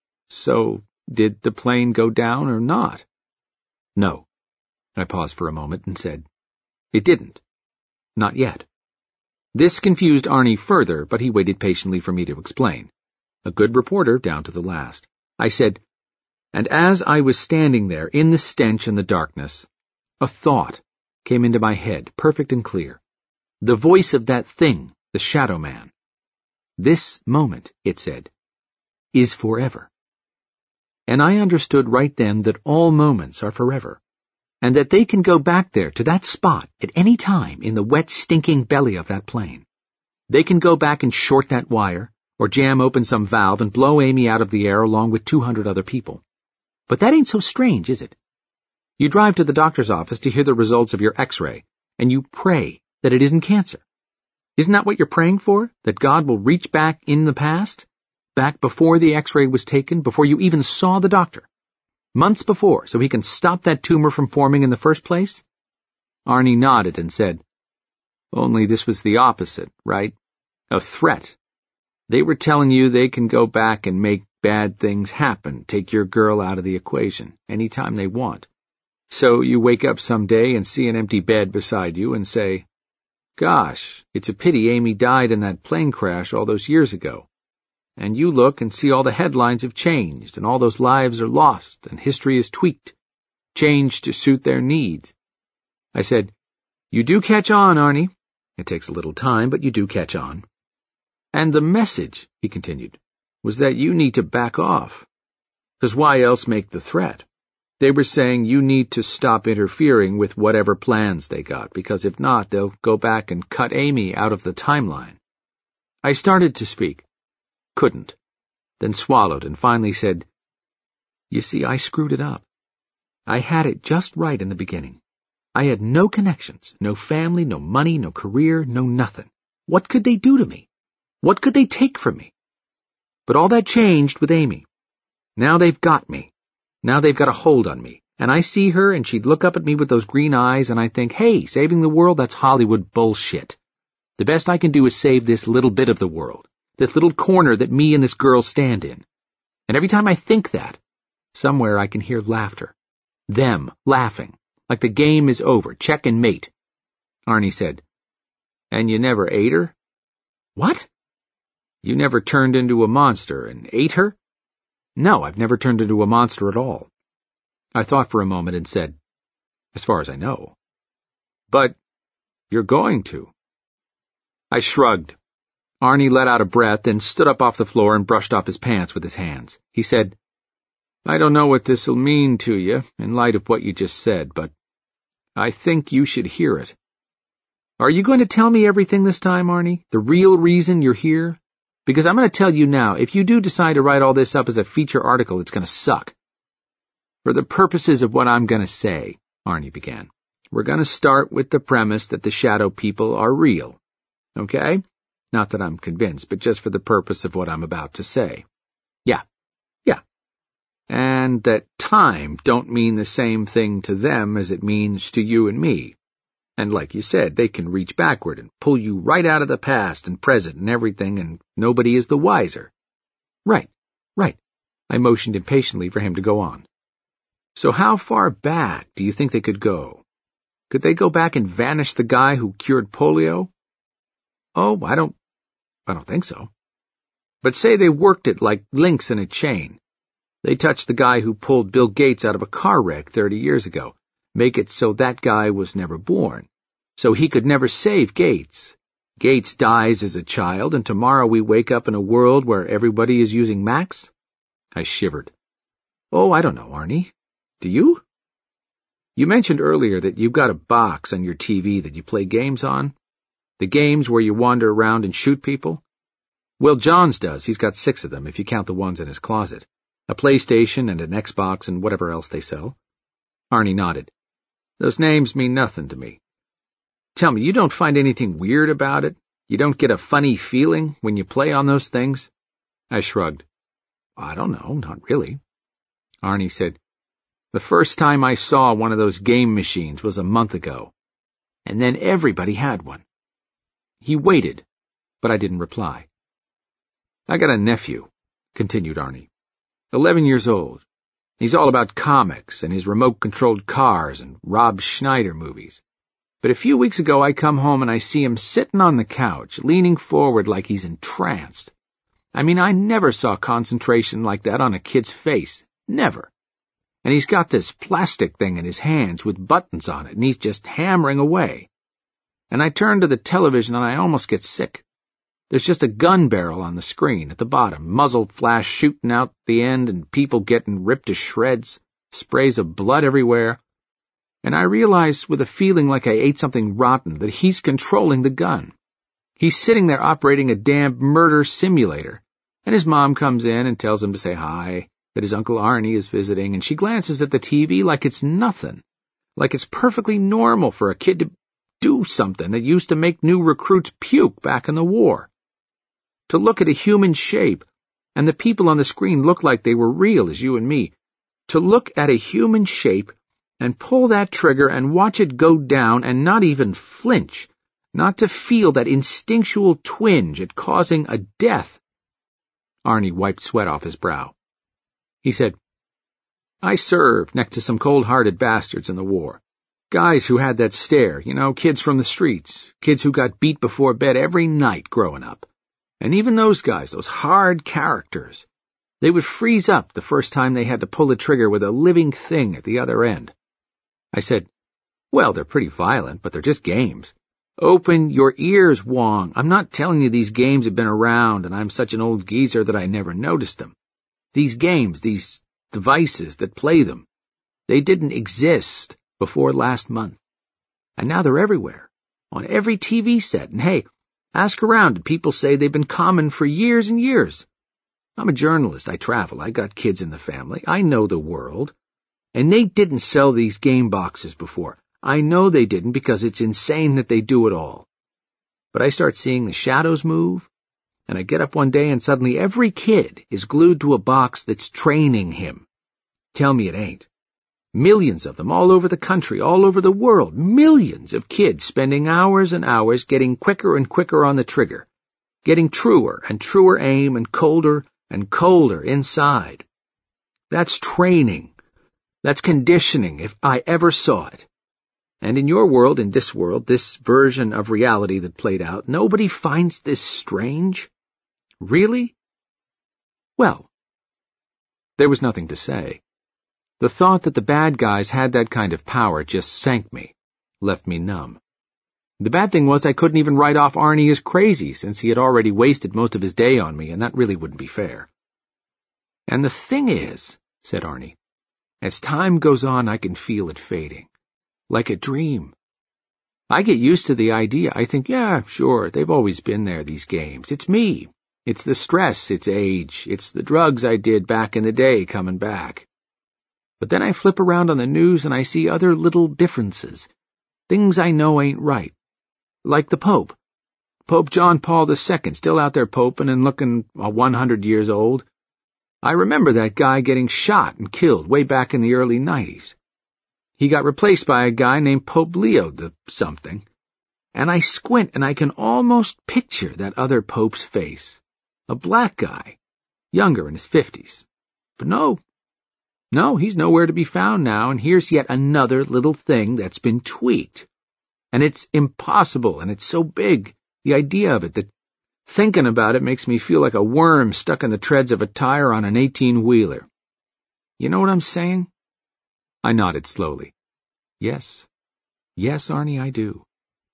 so, did the plane go down or not? No. I paused for a moment and said, it didn't. Not yet. This confused Arnie further, but he waited patiently for me to explain. A good reporter down to the last. I said, and as I was standing there in the stench and the darkness, a thought came into my head, perfect and clear. The voice of that thing, the Shadow Man. This moment, it said, is forever. And I understood right then that all moments are forever, and that they can go back there to that spot at any time in the wet, stinking belly of that plane. They can go back and short that wire, or jam open some valve and blow Amy out of the air along with two hundred other people. But that ain't so strange, is it? You drive to the doctor's office to hear the results of your x-ray, and you pray that it isn't cancer. Isn't that what you're praying for? That God will reach back in the past? Back before the x-ray was taken, before you even saw the doctor? Months before, so he can stop that tumor from forming in the first place? Arnie nodded and said, only this was the opposite, right? A threat. They were telling you they can go back and make bad things happen, take your girl out of the equation, anytime they want. So you wake up someday and see an empty bed beside you and say, gosh, it's a pity Amy died in that plane crash all those years ago. And you look and see all the headlines have changed, and all those lives are lost, and history is tweaked, changed to suit their needs. I said, you do catch on, Arnie. It takes a little time, but you do catch on. And the message, he continued, was that you need to back off. Because why else make the threat? They were saying you need to stop interfering with whatever plans they got, because if not, they'll go back and cut Amy out of the timeline. I started to speak. Couldn't, then swallowed and finally said, you see, I screwed it up. I had it just right in the beginning. I had no connections, no family, no money, no career, no nothing. What could they do to me? What could they take from me? But all that changed with Amy. Now they've got me. Now they've got a hold on me. And I see her and she'd look up at me with those green eyes and I think, hey, saving the world, that's Hollywood bullshit. The best I can do is save this little bit of the world. This little corner that me and this girl stand in. And every time I think that, somewhere I can hear laughter. Them laughing, like the game is over, check and mate. Arnie said, and you never ate her? What? You never turned into a monster and ate her? No, I've never turned into a monster at all. I thought for a moment and said, as far as I know. But you're going to. I shrugged. Arnie let out a breath, then stood up off the floor and brushed off his pants with his hands. He said, I don't know what this'll mean to you, in light of what you just said, but I think you should hear it. Are you going to tell me everything this time, Arnie? The real reason you're here? Because I'm going to tell you now, if you do decide to write all this up as a feature article, it's going to suck. For the purposes of what I'm going to say, Arnie began, we're going to start with the premise that the shadow people are real. Okay? Not that I'm convinced, but just for the purpose of what I'm about to say. Yeah, yeah. And that time don't mean the same thing to them as it means to you and me. And like you said, they can reach backward and pull you right out of the past and present and everything, and nobody is the wiser. Right, right. I motioned impatiently for him to go on. So how far back do you think they could go? Could they go back and vanish the guy who cured polio? Oh, I don't I don't think so. But say they worked it like links in a chain. They touch the guy who pulled Bill Gates out of a car wreck thirty years ago, make it so that guy was never born, so he could never save Gates. Gates dies as a child, and tomorrow we wake up in a world where everybody is using Macs? I shivered. Oh, I don't know, Arnie. Do you? You mentioned earlier that you've got a box on your T V that you play games on. The games where you wander around and shoot people? Well, John's does. He's got six of them, if you count the ones in his closet. A PlayStation and an Xbox and whatever else they sell. Arnie nodded. Those names mean nothing to me. Tell me, you don't find anything weird about it? You don't get a funny feeling when you play on those things? I shrugged. I don't know, not really. Arnie said, the first time I saw one of those game machines was a month ago, and then everybody had one. He waited, but I didn't reply. I got a nephew, continued Arnie. Eleven years old. He's all about comics and his remote-controlled cars and Rob Schneider movies. But a few weeks ago I come home and I see him sitting on the couch, leaning forward like he's entranced. I mean, I never saw concentration like that on a kid's face. Never. And he's got this plastic thing in his hands with buttons on it, and he's just hammering away. And I turn to the television and I almost get sick. There's just a gun barrel on the screen at the bottom, muzzle flash shooting out the end and people getting ripped to shreds, sprays of blood everywhere. And I realize with a feeling like I ate something rotten that he's controlling the gun. He's sitting there operating a damn murder simulator, and his mom comes in and tells him to say hi, that his Uncle Arnie is visiting, and she glances at the T V like it's nothing, like it's perfectly normal for a kid to do something that used to make new recruits puke back in the war. To look at a human shape, and the people on the screen look like they were real as you and me. To look at a human shape and pull that trigger and watch it go down and not even flinch, not to feel that instinctual twinge at causing a death. Arnie wiped sweat off his brow. He said, I served next to some cold-hearted bastards in the war. Guys who had that stare, you know, kids from the streets, kids who got beat before bed every night growing up. And even those guys, those hard characters, they would freeze up the first time they had to pull a trigger with a living thing at the other end. I said, well, they're pretty violent, but they're just games. Open your ears, Wong. I'm not telling you these games have been around and I'm such an old geezer that I never noticed them. These games, these devices that play them, they didn't exist before last month. And now they're everywhere, on every T V set. And hey, ask around and people say they've been common for years and years. I'm a journalist. I travel. I got kids in the family. I know the world. And they didn't sell these game boxes before. I know they didn't because it's insane that they do it all. But I start seeing the shadows move, and I get up one day and suddenly every kid is glued to a box that's training him. Tell me it ain't. Millions of them all over the country, all over the world, millions of kids spending hours and hours getting quicker and quicker on the trigger, getting truer and truer aim and colder and colder inside. That's training. That's conditioning, if I ever saw it. And in your world, in this world, this version of reality that played out, nobody finds this strange? Really? Well, there was nothing to say. The thought that the bad guys had that kind of power just sank me, left me numb. The bad thing was I couldn't even write off Arnie as crazy, since he had already wasted most of his day on me, and that really wouldn't be fair. And the thing is, said Arnie, as time goes on I can feel it fading, like a dream. I get used to the idea. I think, yeah, sure, they've always been there, these games. It's me. It's the stress, it's age, it's the drugs I did back in the day coming back. But then I flip around on the news and I see other little differences, things I know ain't right. Like the Pope. Pope John Paul the Second, still out there poping and looking uh, one hundred years old. I remember that guy getting shot and killed way back in the early nineties. He got replaced by a guy named Pope Leo the something. And I squint and I can almost picture that other Pope's face. A black guy, younger in his fifties. But no, no, he's nowhere to be found now, and here's yet another little thing that's been tweaked. And it's impossible, and it's so big, the idea of it, that Thinking about it makes me feel like a worm stuck in the treads of a tire on an eighteen-wheeler. You know what I'm saying? I nodded slowly. Yes. Yes, Arnie, I do.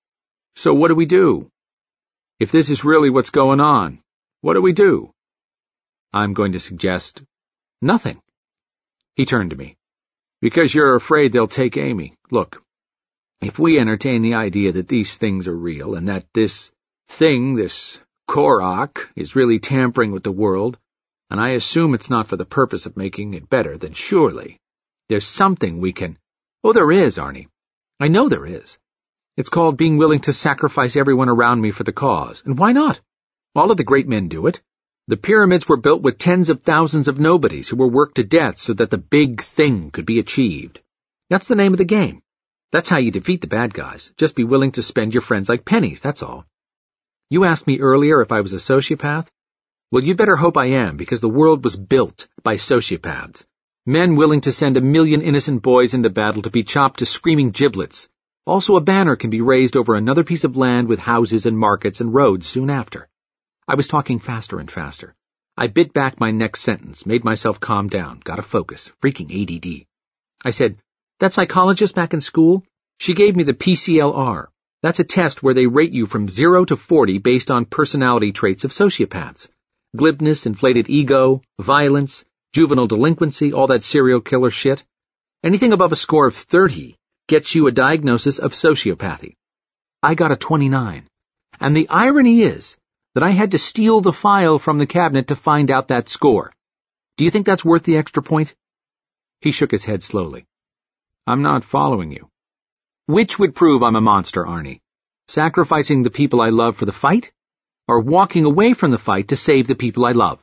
So what do we do? If this is really what's going on, what do we do? I'm going to suggest nothing. He turned to me. Because you're afraid they'll take Amy. Look, if we entertain the idea that these things are real and that this thing, this Korok, is really tampering with the world, and I assume it's not for the purpose of making it better, then surely there's something we can— Oh, there is, Arnie. I know there is. It's called being willing to sacrifice everyone around me for the cause. And why not? All of the great men do it. The pyramids were built with tens of thousands of nobodies who were worked to death so that the big thing could be achieved. That's the name of the game. That's how you defeat the bad guys. Just be willing to spend your friends like pennies, that's all. You asked me earlier if I was a sociopath? Well, you better hope I am, because the world was built by sociopaths. Men willing to send a million innocent boys into battle to be chopped to screaming giblets. Also, a banner can be raised over another piece of land with houses and markets and roads soon after. I was talking faster and faster. I bit back my next sentence, made myself calm down, got a focus, freaking A D D. I said, that psychologist back in school, she gave me the P C L R. That's a test where they rate you from zero to forty based on personality traits of sociopaths. Glibness, inflated ego, violence, juvenile delinquency, all that serial killer shit. Anything above a score of thirty gets you a diagnosis of sociopathy. I got a twenty-nine. And the irony is that I had to steal the file from the cabinet to find out that score. Do you think that's worth the extra point? He shook his head slowly. I'm not following you. Which would prove I'm a monster, Arnie? Sacrificing the people I love for the fight? Or walking away from the fight to save the people I love?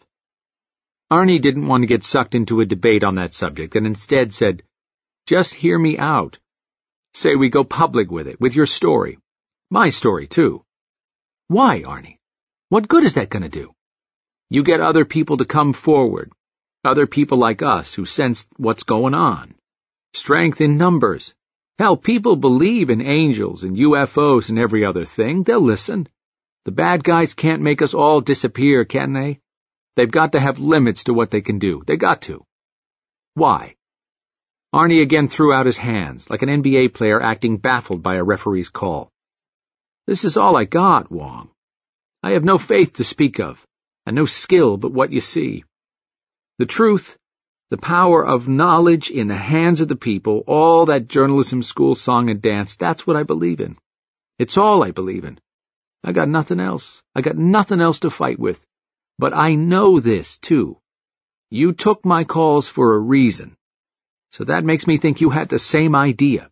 Arnie didn't want to get sucked into a debate on that subject and instead said, just hear me out. Say we go public with it, with your story. My story, too. Why, Arnie? What good is that going to do? You get other people to come forward, other people like us who sense what's going on. Strength in numbers. Hell, people believe in angels and U F Os and every other thing. They'll listen. The bad guys can't make us all disappear, can they? They've got to have limits to what they can do. They got to. Why? Arnie again threw out his hands, like an N B A player acting baffled by a referee's call. This is all I got, Wong. I have no faith to speak of, and no skill but what you see. The truth, the power of knowledge in the hands of the people, all that journalism school song and dance, that's what I believe in. It's all I believe in. I got nothing else. I got nothing else to fight with. But I know this, too. You took my calls for a reason. So that makes me think you had the same idea.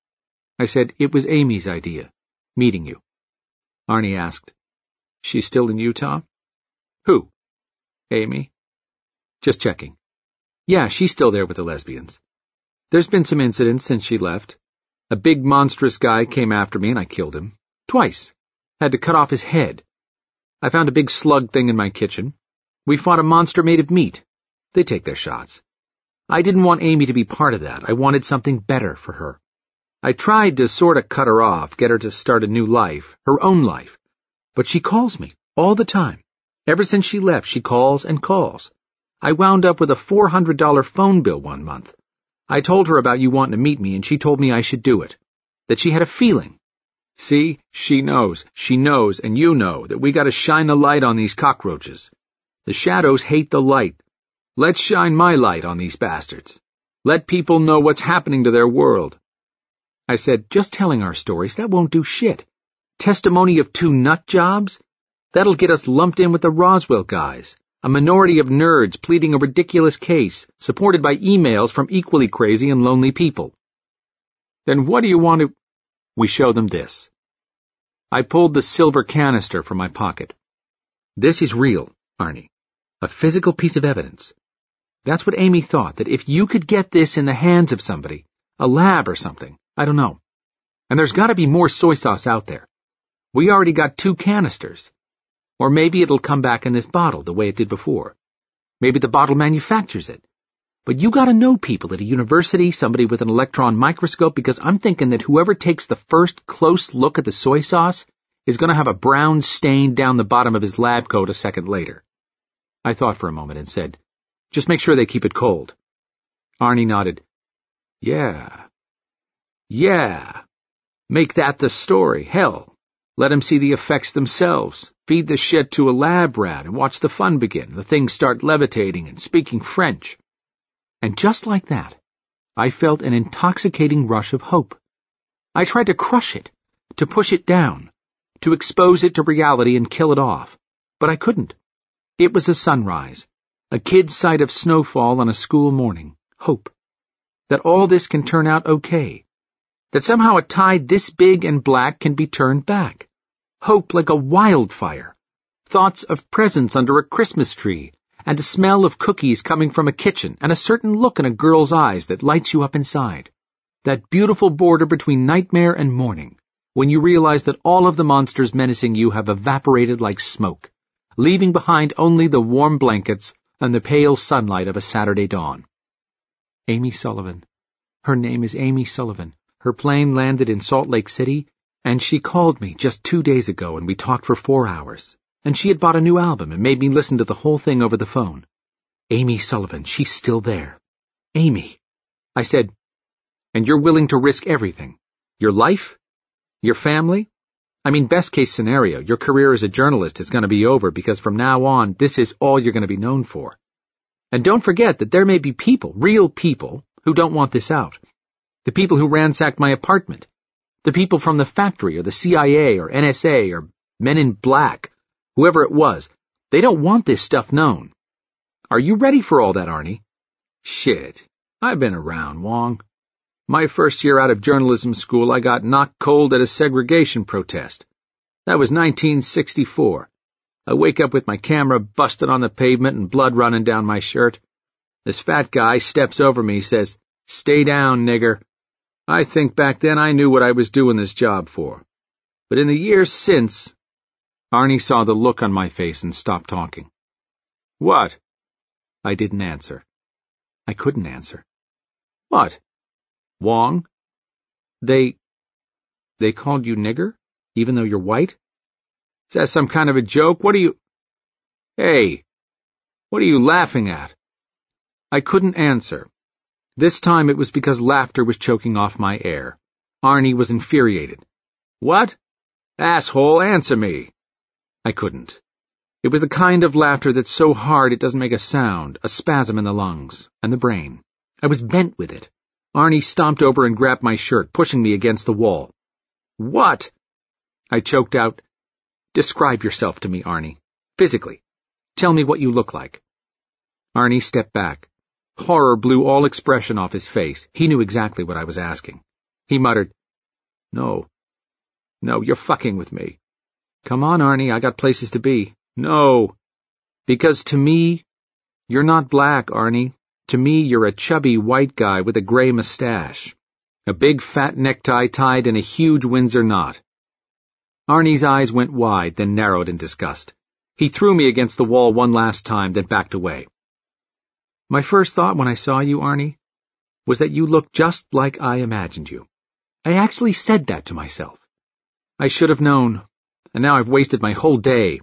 I said, it was Amy's idea, meeting you. Arnie asked, she's still in Utah? Who? Amy? Just checking. Yeah, she's still there with the lesbians. There's been some incidents since she left. A big monstrous guy came after me and I killed him. Twice. Had to cut off his head. I found a big slug thing in my kitchen. We fought a monster made of meat. They take their shots. I didn't want Amy to be part of that. I wanted something better for her. I tried to sort of cut her off, get her to start a new life, her own life. But she calls me, all the time. Ever since she left, she calls and calls. I wound up with a four hundred dollar phone bill one month. I told her about you wanting to meet me, and she told me I should do it. That she had a feeling. See, she knows, she knows, and you know that we gotta shine a light on these cockroaches. The shadows hate the light. Let's shine my light on these bastards. Let people know what's happening to their world. I said, just telling our stories, that won't do shit. Testimony of two nut jobs? That'll get us lumped in with the Roswell guys, a minority of nerds pleading a ridiculous case, supported by emails from equally crazy and lonely people. Then what do you want to— We show them this. I pulled the silver canister from my pocket. This is real, Arnie. A physical piece of evidence. That's what Amy thought, that if you could get this in the hands of somebody, a lab or something, I don't know. And there's got to be more soy sauce out there. We already got two canisters. Or maybe it'll come back in this bottle the way it did before. Maybe the bottle manufactures it. But you got to know people at a university, somebody with an electron microscope, because I'm thinking that whoever takes the first close look at the soy sauce is going to have a brown stain down the bottom of his lab coat a second later. I thought for a moment and said, just make sure they keep it cold. Arnie nodded. Yeah. Yeah. Make that the story. Hell, let him see the effects themselves. Feed the shit to a lab rat and watch the fun begin. The things start levitating and speaking French. And just like that, I felt an intoxicating rush of hope. I tried to crush it, to push it down, to expose it to reality and kill it off. But I couldn't. It was a sunrise, a kid's sight of snowfall on a school morning. Hope. That all this can turn out okay. That somehow a tide this big and black can be turned back. Hope like a wildfire. Thoughts of presents under a Christmas tree, and a smell of cookies coming from a kitchen, and a certain look in a girl's eyes that lights you up inside. That beautiful border between nightmare and morning, when you realize that all of the monsters menacing you have evaporated like smoke, leaving behind only the warm blankets and the pale sunlight of a Saturday dawn. Amy Sullivan. Her name is Amy Sullivan. Her plane landed in Salt Lake City, and she called me just two days ago, and we talked for four hours. And she had bought a new album and made me listen to the whole thing over the phone. Amy Sullivan, she's still there. Amy. I said, and you're willing to risk everything? Your life? Your family? I mean, best case scenario, your career as a journalist is going to be over because from now on, this is all you're going to be known for. And don't forget that there may be people, real people, who don't want this out. The people who ransacked my apartment. The people from the factory or the C I A or N S A or Men in Black. Whoever it was, they don't want this stuff known. Are you ready for all that, Arnie? Shit, I've been around, Wong. My first year out of journalism school, I got knocked cold at a segregation protest. That was nineteen sixty-four. I wake up with my camera busted on the pavement and blood running down my shirt. This fat guy steps over me, says, "Stay down, nigger." I think back then I knew what I was doing this job for. But in the years since, Arnie saw the look on my face and stopped talking. What? I didn't answer. I couldn't answer. What? Wong? They... They called you nigger, even though you're white? Is that some kind of a joke? What are you... Hey, what are you laughing at? I couldn't answer. This time it was because laughter was choking off my air. Arnie was infuriated. What? Asshole, answer me. I couldn't. It was the kind of laughter that's so hard it doesn't make a sound, a spasm in the lungs, and the brain. I was bent with it. Arnie stomped over and grabbed my shirt, pushing me against the wall. What? I choked out. Describe yourself to me, Arnie. Physically. Tell me what you look like. Arnie stepped back. Horror blew all expression off his face. He knew exactly what I was asking. He muttered, No. No, you're fucking with me. Come on, Arnie, I got places to be. No. Because to me, you're not black, Arnie. To me, you're a chubby white guy with a gray mustache. A big fat necktie tied in a huge Windsor knot. Arnie's eyes went wide, then narrowed in disgust. He threw me against the wall one last time, then backed away. My first thought when I saw you, Arnie, was that you looked just like I imagined you. I actually said that to myself. I should have known, and now I've wasted my whole day.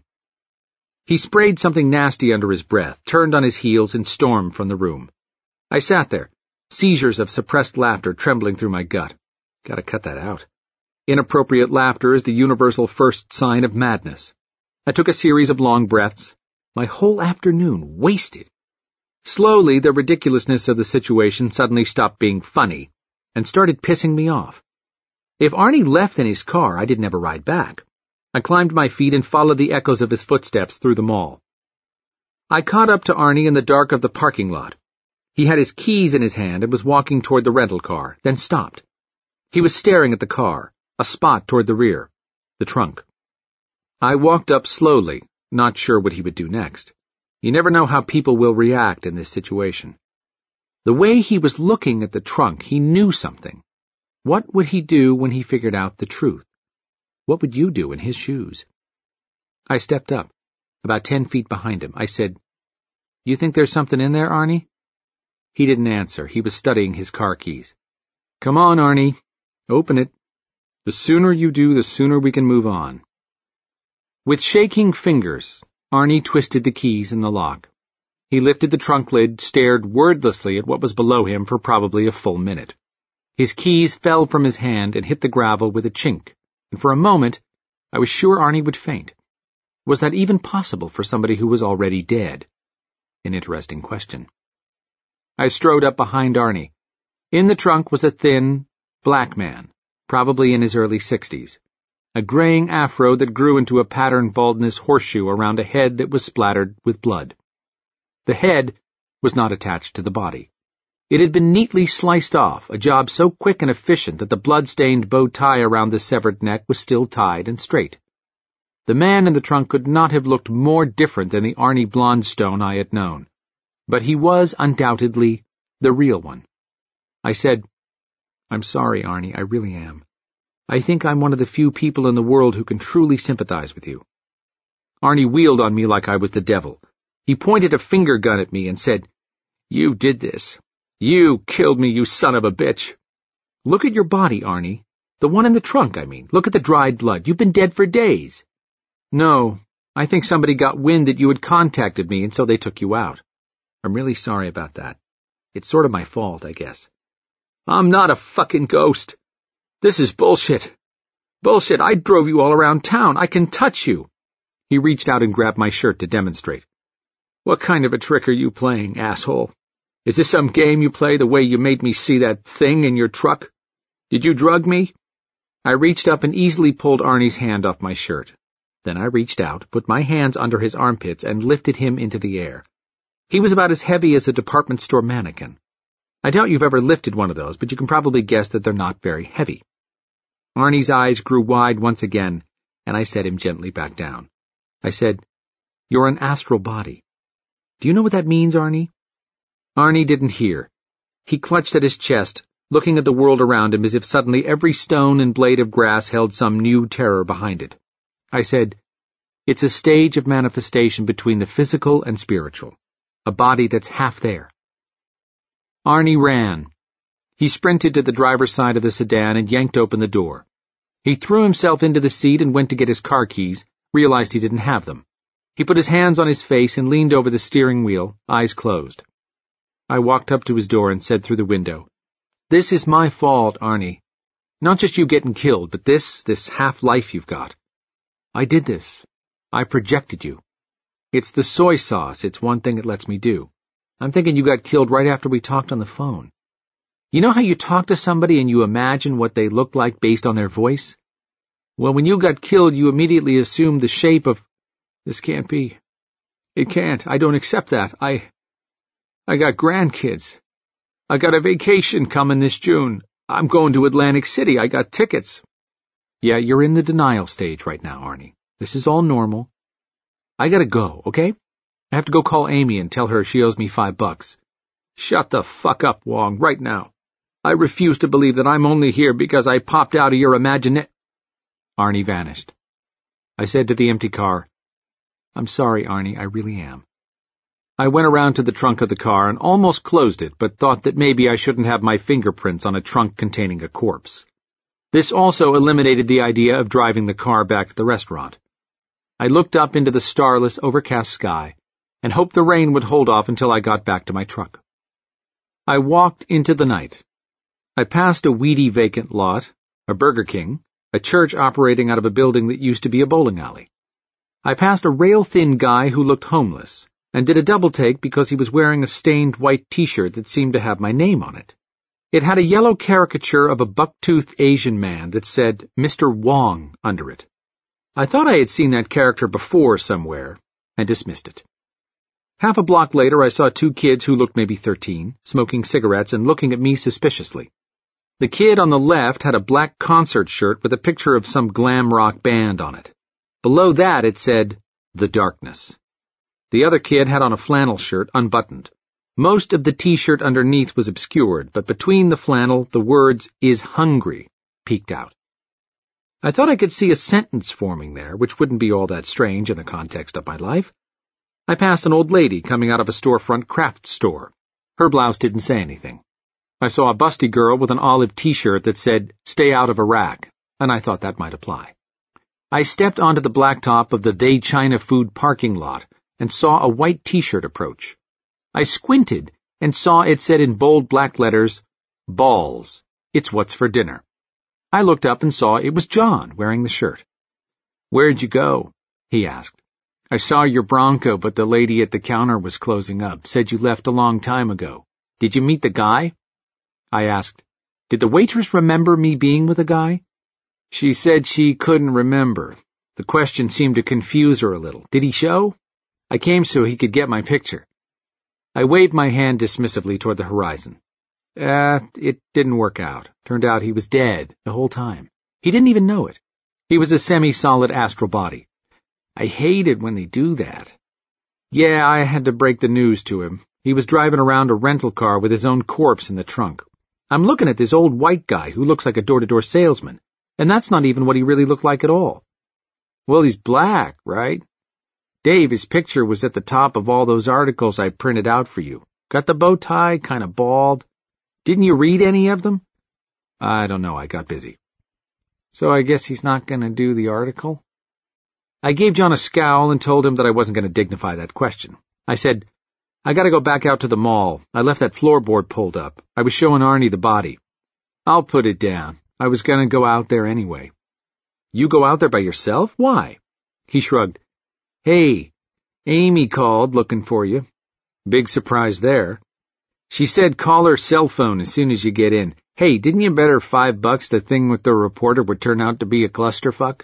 He sprayed something nasty under his breath, turned on his heels, and stormed from the room. I sat there, seizures of suppressed laughter trembling through my gut. Gotta cut that out. Inappropriate laughter is the universal first sign of madness. I took a series of long breaths. My whole afternoon wasted. Slowly, the ridiculousness of the situation suddenly stopped being funny and started pissing me off. If Arnie left in his car, I didn't ever ride back. I climbed my feet and followed the echoes of his footsteps through the mall. I caught up to Arnie in the dark of the parking lot. He had his keys in his hand and was walking toward the rental car, then stopped. He was staring at the car, a spot toward the rear, the trunk. I walked up slowly, not sure what he would do next. You never know how people will react in this situation. The way he was looking at the trunk, he knew something. What would he do when he figured out the truth? What would you do in his shoes? I stepped up, about ten feet behind him. I said, You think there's something in there, Arnie? He didn't answer. He was studying his car keys. Come on, Arnie. Open it. The sooner you do, the sooner we can move on. With shaking fingers, Arnie twisted the keys in the lock. He lifted the trunk lid, stared wordlessly at what was below him for probably a full minute. His keys fell from his hand and hit the gravel with a chink, and for a moment I was sure Arnie would faint. Was that even possible for somebody who was already dead? An interesting question. I strode up behind Arnie. In the trunk was a thin, black man, probably in his early sixties, a graying afro that grew into a patterned baldness horseshoe around a head that was splattered with blood. The head was not attached to the body. It had been neatly sliced off, a job so quick and efficient that the blood-stained bow tie around the severed neck was still tied and straight. The man in the trunk could not have looked more different than the Arnie Blondstone I had known, but he was undoubtedly the real one. I said, "I'm sorry, Arnie, I really am. I think I'm one of the few people in the world who can truly sympathize with you." Arnie wheeled on me like I was the devil. He pointed a finger gun at me and said, "You did this. You killed me, you son of a bitch." "Look at your body, Arnie. The one in the trunk, I mean. Look at the dried blood. You've been dead for days." "No, I think somebody got wind that you had contacted me, and so they took you out. I'm really sorry about that. It's sort of my fault, I guess." "I'm not a fucking ghost. This is bullshit. Bullshit, I drove you all around town. I can touch you." He reached out and grabbed my shirt to demonstrate. "What kind of a trick are you playing, asshole? Is this some game you play the way you made me see that thing in your truck? Did you drug me?" I reached up and easily pulled Arnie's hand off my shirt. Then I reached out, put my hands under his armpits, and lifted him into the air. He was about as heavy as a department store mannequin. I doubt you've ever lifted one of those, but you can probably guess that they're not very heavy. Arnie's eyes grew wide once again, and I set him gently back down. I said, "You're an astral body. Do you know what that means, Arnie?" Arnie didn't hear. He clutched at his chest, looking at the world around him as if suddenly every stone and blade of grass held some new terror behind it. I said, "It's a stage of manifestation between the physical and spiritual. A body that's half there." Arnie ran. He sprinted to the driver's side of the sedan and yanked open the door. He threw himself into the seat and went to get his car keys, realized he didn't have them. He put his hands on his face and leaned over the steering wheel, eyes closed. I walked up to his door and said through the window, "This is my fault, Arnie. Not just you getting killed, but this, this half-life you've got. I did this. I projected you. It's the soy sauce. It's one thing it lets me do. I'm thinking you got killed right after we talked on the phone. You know how you talk to somebody and you imagine what they look like based on their voice? Well, when you got killed, you immediately assumed the shape of... This can't be. It can't. I don't accept that. I... I got grandkids. I got a vacation coming this June. I'm going to Atlantic City. I got tickets." "Yeah, you're in the denial stage right now, Arnie. This is all normal. I gotta go, okay? I have to go call Amy and tell her she owes me five bucks." "Shut the fuck up, Wong, right now. I refuse to believe that I'm only here because I popped out of your imagina—" Arnie vanished. I said to the empty car, "I'm sorry, Arnie, I really am." I went around to the trunk of the car and almost closed it, but thought that maybe I shouldn't have my fingerprints on a trunk containing a corpse. This also eliminated the idea of driving the car back to the restaurant. I looked up into the starless, overcast sky and hoped the rain would hold off until I got back to my truck. I walked into the night. I passed a weedy vacant lot, a Burger King, a church operating out of a building that used to be a bowling alley. I passed a rail-thin guy who looked homeless, and did a double-take because he was wearing a stained white t-shirt that seemed to have my name on it. It had a yellow caricature of a buck-toothed Asian man that said Mister Wong under it. I thought I had seen that character before somewhere, and dismissed it. Half a block later I saw two kids who looked maybe thirteen, smoking cigarettes and looking at me suspiciously. The kid on the left had a black concert shirt with a picture of some glam rock band on it. Below that it said, The Darkness. The other kid had on a flannel shirt, unbuttoned. Most of the t-shirt underneath was obscured, but between the flannel, the words, "is hungry," peeked out. I thought I could see a sentence forming there, which wouldn't be all that strange in the context of my life. I passed an old lady coming out of a storefront craft store. Her blouse didn't say anything. I saw a busty girl with an olive t-shirt that said, "Stay out of Iraq," and I thought that might apply. I stepped onto the blacktop of the They China Food parking lot and saw a white t-shirt approach. I squinted and saw it said in bold black letters, Balls. It's what's for dinner. I looked up and saw it was John wearing the shirt. Where'd you go? He asked. I saw your Bronco, but the lady at the counter was closing up, said you left a long time ago. Did you meet the guy? I asked, Did the waitress remember me being with a guy? She said she couldn't remember. The question seemed to confuse her a little. Did he show? I came so he could get my picture. I waved my hand dismissively toward the horizon. Uh, it didn't work out. Turned out he was dead the whole time. He didn't even know it. He was a semi-solid astral body. I hated when they do that. Yeah, I had to break the news to him. He was driving around a rental car with his own corpse in the trunk. I'm looking at this old white guy who looks like a door-to-door salesman, and that's not even what he really looked like at all. Well, he's black, right? Dave, his picture was at the top of all those articles I printed out for you. Got the bow tie, kind of bald. Didn't you read any of them? I don't know, I got busy. So I guess he's not going to do the article? I gave John a scowl and told him that I wasn't going to dignify that question. I said, I got to go back out to the mall. I left that floorboard pulled up. I was showing Arnie the body. I'll put it down. I was going to go out there anyway. You go out there by yourself? Why? He shrugged. Hey, Amy called looking for you. Big surprise there. She said call her cell phone as soon as you get in. Hey, didn't you bet her five bucks the thing with the reporter would turn out to be a clusterfuck?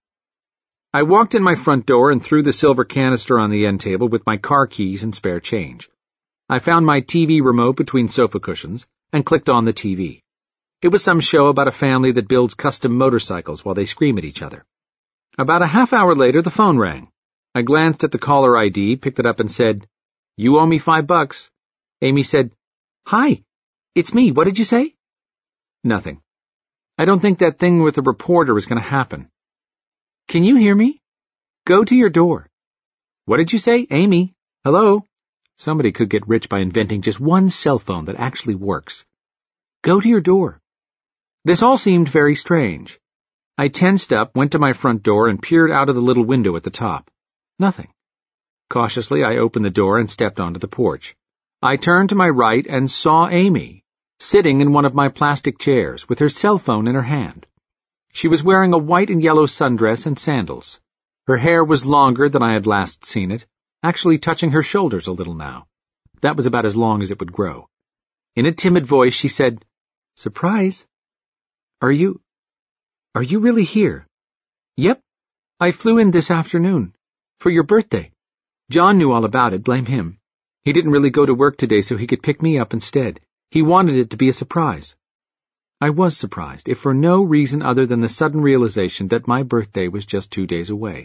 I walked in my front door and threw the silver canister on the end table with my car keys and spare change. I found my T V remote between sofa cushions and clicked on the T V. It was some show about a family that builds custom motorcycles while they scream at each other. About a half hour later, the phone rang. I glanced at the caller I D, picked it up and said, You owe me five bucks. Amy said, Hi, it's me. What did you say? Nothing. I don't think that thing with the reporter is going to happen. Can you hear me? Go to your door. What did you say, Amy? Hello? Somebody could get rich by inventing just one cell phone that actually works. Go to your door. This all seemed very strange. I tensed up, went to my front door, and peered out of the little window at the top. Nothing. Cautiously, I opened the door and stepped onto the porch. I turned to my right and saw Amy, sitting in one of my plastic chairs with her cell phone in her hand. She was wearing a white and yellow sundress and sandals. Her hair was longer than I had last seen it, actually touching her shoulders a little now. That was about as long as it would grow. In a timid voice, she said, Surprise. Are you... Are you really here? Yep. I flew in this afternoon. For your birthday. John knew all about it, blame him. He didn't really go to work today so he could pick me up instead. He wanted it to be a surprise. I was surprised, if for no reason other than the sudden realization that my birthday was just two days away.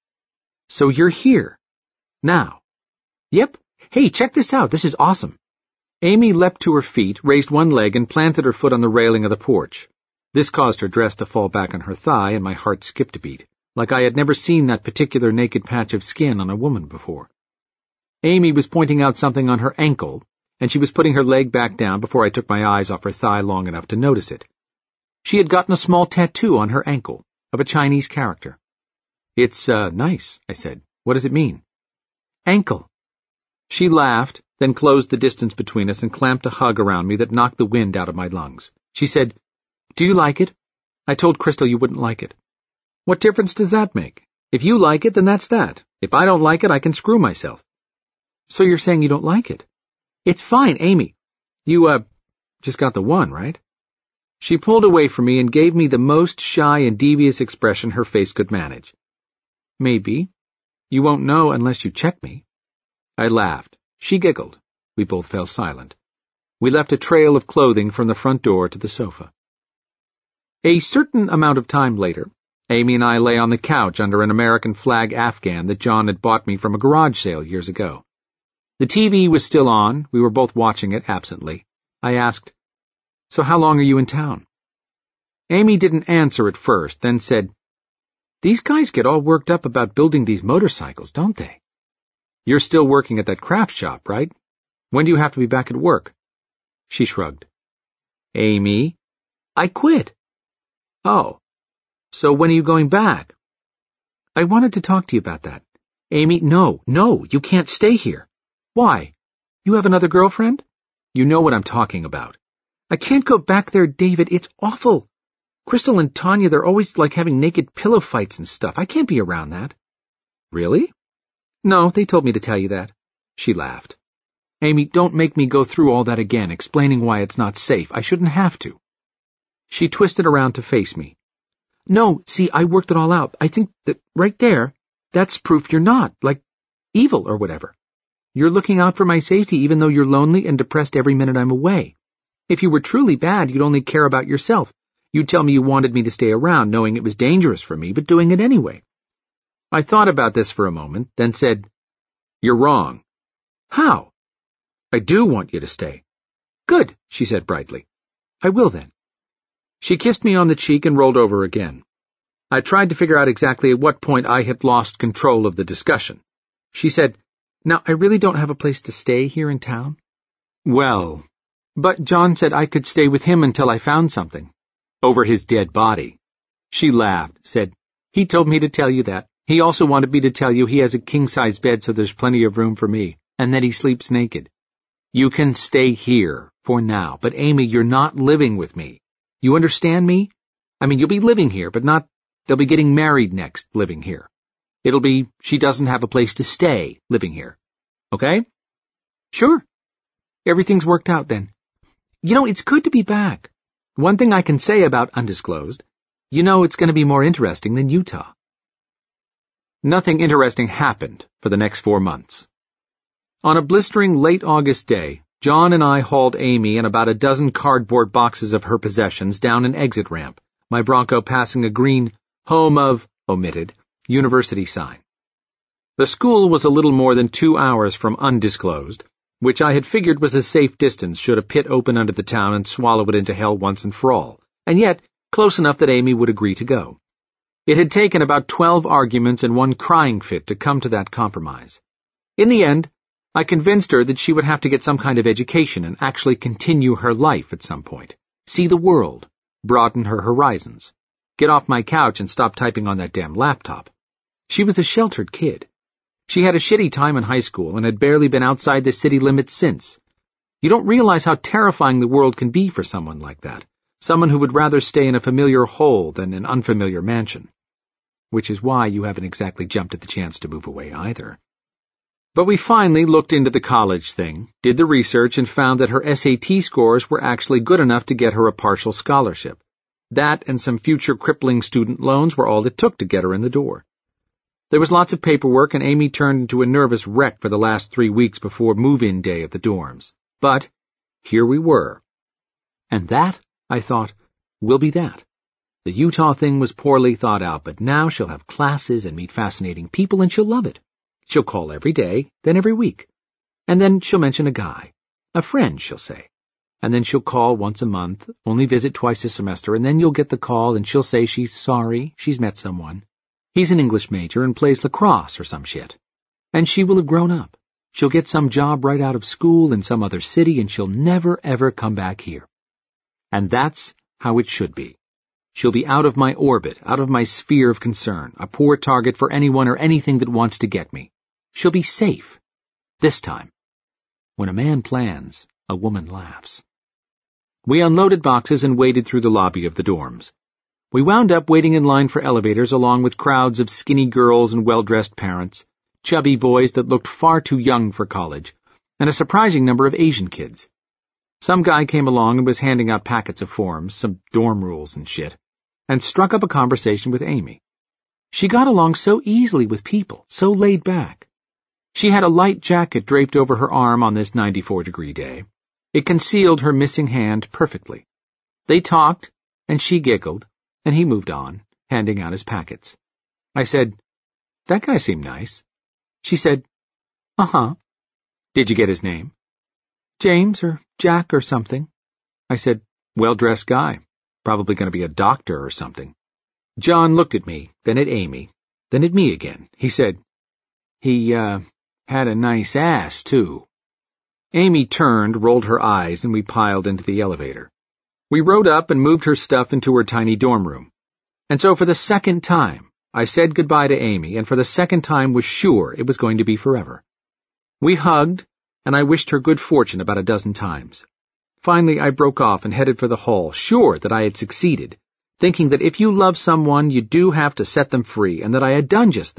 So you're here. Now. Yep. Hey, check this out. This is awesome. Amy leapt to her feet, raised one leg, and planted her foot on the railing of the porch. This caused her dress to fall back on her thigh, and my heart skipped a beat, like I had never seen that particular naked patch of skin on a woman before. Amy was pointing out something on her ankle, and she was putting her leg back down before I took my eyes off her thigh long enough to notice it. She had gotten a small tattoo on her ankle, of a Chinese character. It's, uh, nice, I said. What does it mean? Ankle. She laughed, then closed the distance between us and clamped a hug around me that knocked the wind out of my lungs. She said, Do you like it? I told Crystal you wouldn't like it. What difference does that make? If you like it, then that's that. If I don't like it, I can screw myself. So you're saying you don't like it? It's fine, Amy. You, uh, just got the one, right? She pulled away from me and gave me the most shy and devious expression her face could manage. Maybe. You won't know unless you check me. I laughed. She giggled. We both fell silent. We left a trail of clothing from the front door to the sofa. A certain amount of time later, Amy and I lay on the couch under an American flag Afghan that John had bought me from a garage sale years ago. The T V was still on. We were both watching it absently. I asked, So how long are you in town? Amy didn't answer at first, then said, These guys get all worked up about building these motorcycles, don't they? You're still working at that craft shop, right? When do you have to be back at work? She shrugged. Amy, I quit. Oh, so when are you going back? I wanted to talk to you about that. Amy, no, no, you can't stay here. Why? You have another girlfriend? You know what I'm talking about. I can't go back there, David. It's awful. Crystal and Tanya, they're always like having naked pillow fights and stuff. I can't be around that. Really? No, they told me to tell you that. She laughed. Amy, don't make me go through all that again, explaining why it's not safe. I shouldn't have to. She twisted around to face me. No, see, I worked it all out. I think that right there, that's proof you're not, like, evil or whatever. You're looking out for my safety even though you're lonely and depressed every minute I'm away. If you were truly bad, you'd only care about yourself. You'd tell me you wanted me to stay around, knowing it was dangerous for me, but doing it anyway. I thought about this for a moment, then said, You're wrong. How? I do want you to stay. Good, she said brightly. I will then. She kissed me on the cheek and rolled over again. I tried to figure out exactly at what point I had lost control of the discussion. She said, Now, I really don't have a place to stay here in town. Well, but John said I could stay with him until I found something. Over his dead body. She laughed, said, He told me to tell you that. He also wanted me to tell you he has a king-size bed so there's plenty of room for me, and that he sleeps naked. You can stay here for now, but Amy, you're not living with me. You understand me? I mean, you'll be living here, but not, they'll be getting married next, living here. It'll be, she doesn't have a place to stay, living here. Okay? Sure. Everything's worked out then. You know, it's good to be back. One thing I can say about Undisclosed, you know it's going to be more interesting than Utah. Nothing interesting happened for the next four months. On a blistering late August day, John and I hauled Amy and about a dozen cardboard boxes of her possessions down an exit ramp, my Bronco passing a green Home of, omitted, University sign. The school was a little more than two hours from Undisclosed, which I had figured was a safe distance should a pit open under the town and swallow it into hell once and for all, and yet close enough that Amy would agree to go. It had taken about twelve arguments and one crying fit to come to that compromise. In the end, I convinced her that she would have to get some kind of education and actually continue her life at some point, see the world, broaden her horizons, get off my couch and stop typing on that damn laptop. She was a sheltered kid. She had a shitty time in high school and had barely been outside the city limits since. You don't realize how terrifying the world can be for someone like that, someone who would rather stay in a familiar hole than an unfamiliar mansion. Which is why you haven't exactly jumped at the chance to move away either. But we finally looked into the college thing, did the research, and found that her S A T scores were actually good enough to get her a partial scholarship. That and some future crippling student loans were all it took to get her in the door. There was lots of paperwork, and Amy turned into a nervous wreck for the last three weeks before move-in day at the dorms. But here we were. And that, I thought, will be that. The Utah thing was poorly thought out, but now she'll have classes and meet fascinating people, and she'll love it. She'll call every day, then every week. And then she'll mention a guy. A friend, she'll say. And then she'll call once a month, only visit twice a semester, and then you'll get the call and she'll say she's sorry, she's met someone. He's an English major and plays lacrosse or some shit. And she will have grown up. She'll get some job right out of school in some other city, and she'll never ever come back here. And that's how it should be. She'll be out of my orbit, out of my sphere of concern, a poor target for anyone or anything that wants to get me. She'll be safe. This time. When a man plans, a woman laughs. We unloaded boxes and waded through the lobby of the dorms. We wound up waiting in line for elevators along with crowds of skinny girls and well-dressed parents, chubby boys that looked far too young for college, and a surprising number of Asian kids. Some guy came along and was handing out packets of forms, some dorm rules and shit, and struck up a conversation with Amy. She got along so easily with people, so laid back. She had a light jacket draped over her arm on this ninety-four degree day. It concealed her missing hand perfectly. They talked, and she giggled, and he moved on, handing out his packets. I said, "That guy seemed nice." She said, "Uh-huh." "Did you get his name?" "James or Jack or something." I said, "Well-dressed guy. Probably going to be a doctor or something." John looked at me, then at Amy, then at me again. He said, He, uh, had a nice ass, too. Amy turned, rolled her eyes, and we piled into the elevator. We rode up and moved her stuff into her tiny dorm room. And so for the second time, I said goodbye to Amy, and for the second time was sure it was going to be forever. We hugged, and I wished her good fortune about a dozen times. Finally, I broke off and headed for the hall, sure that I had succeeded, thinking that if you love someone, you do have to set them free, and that I had done just that.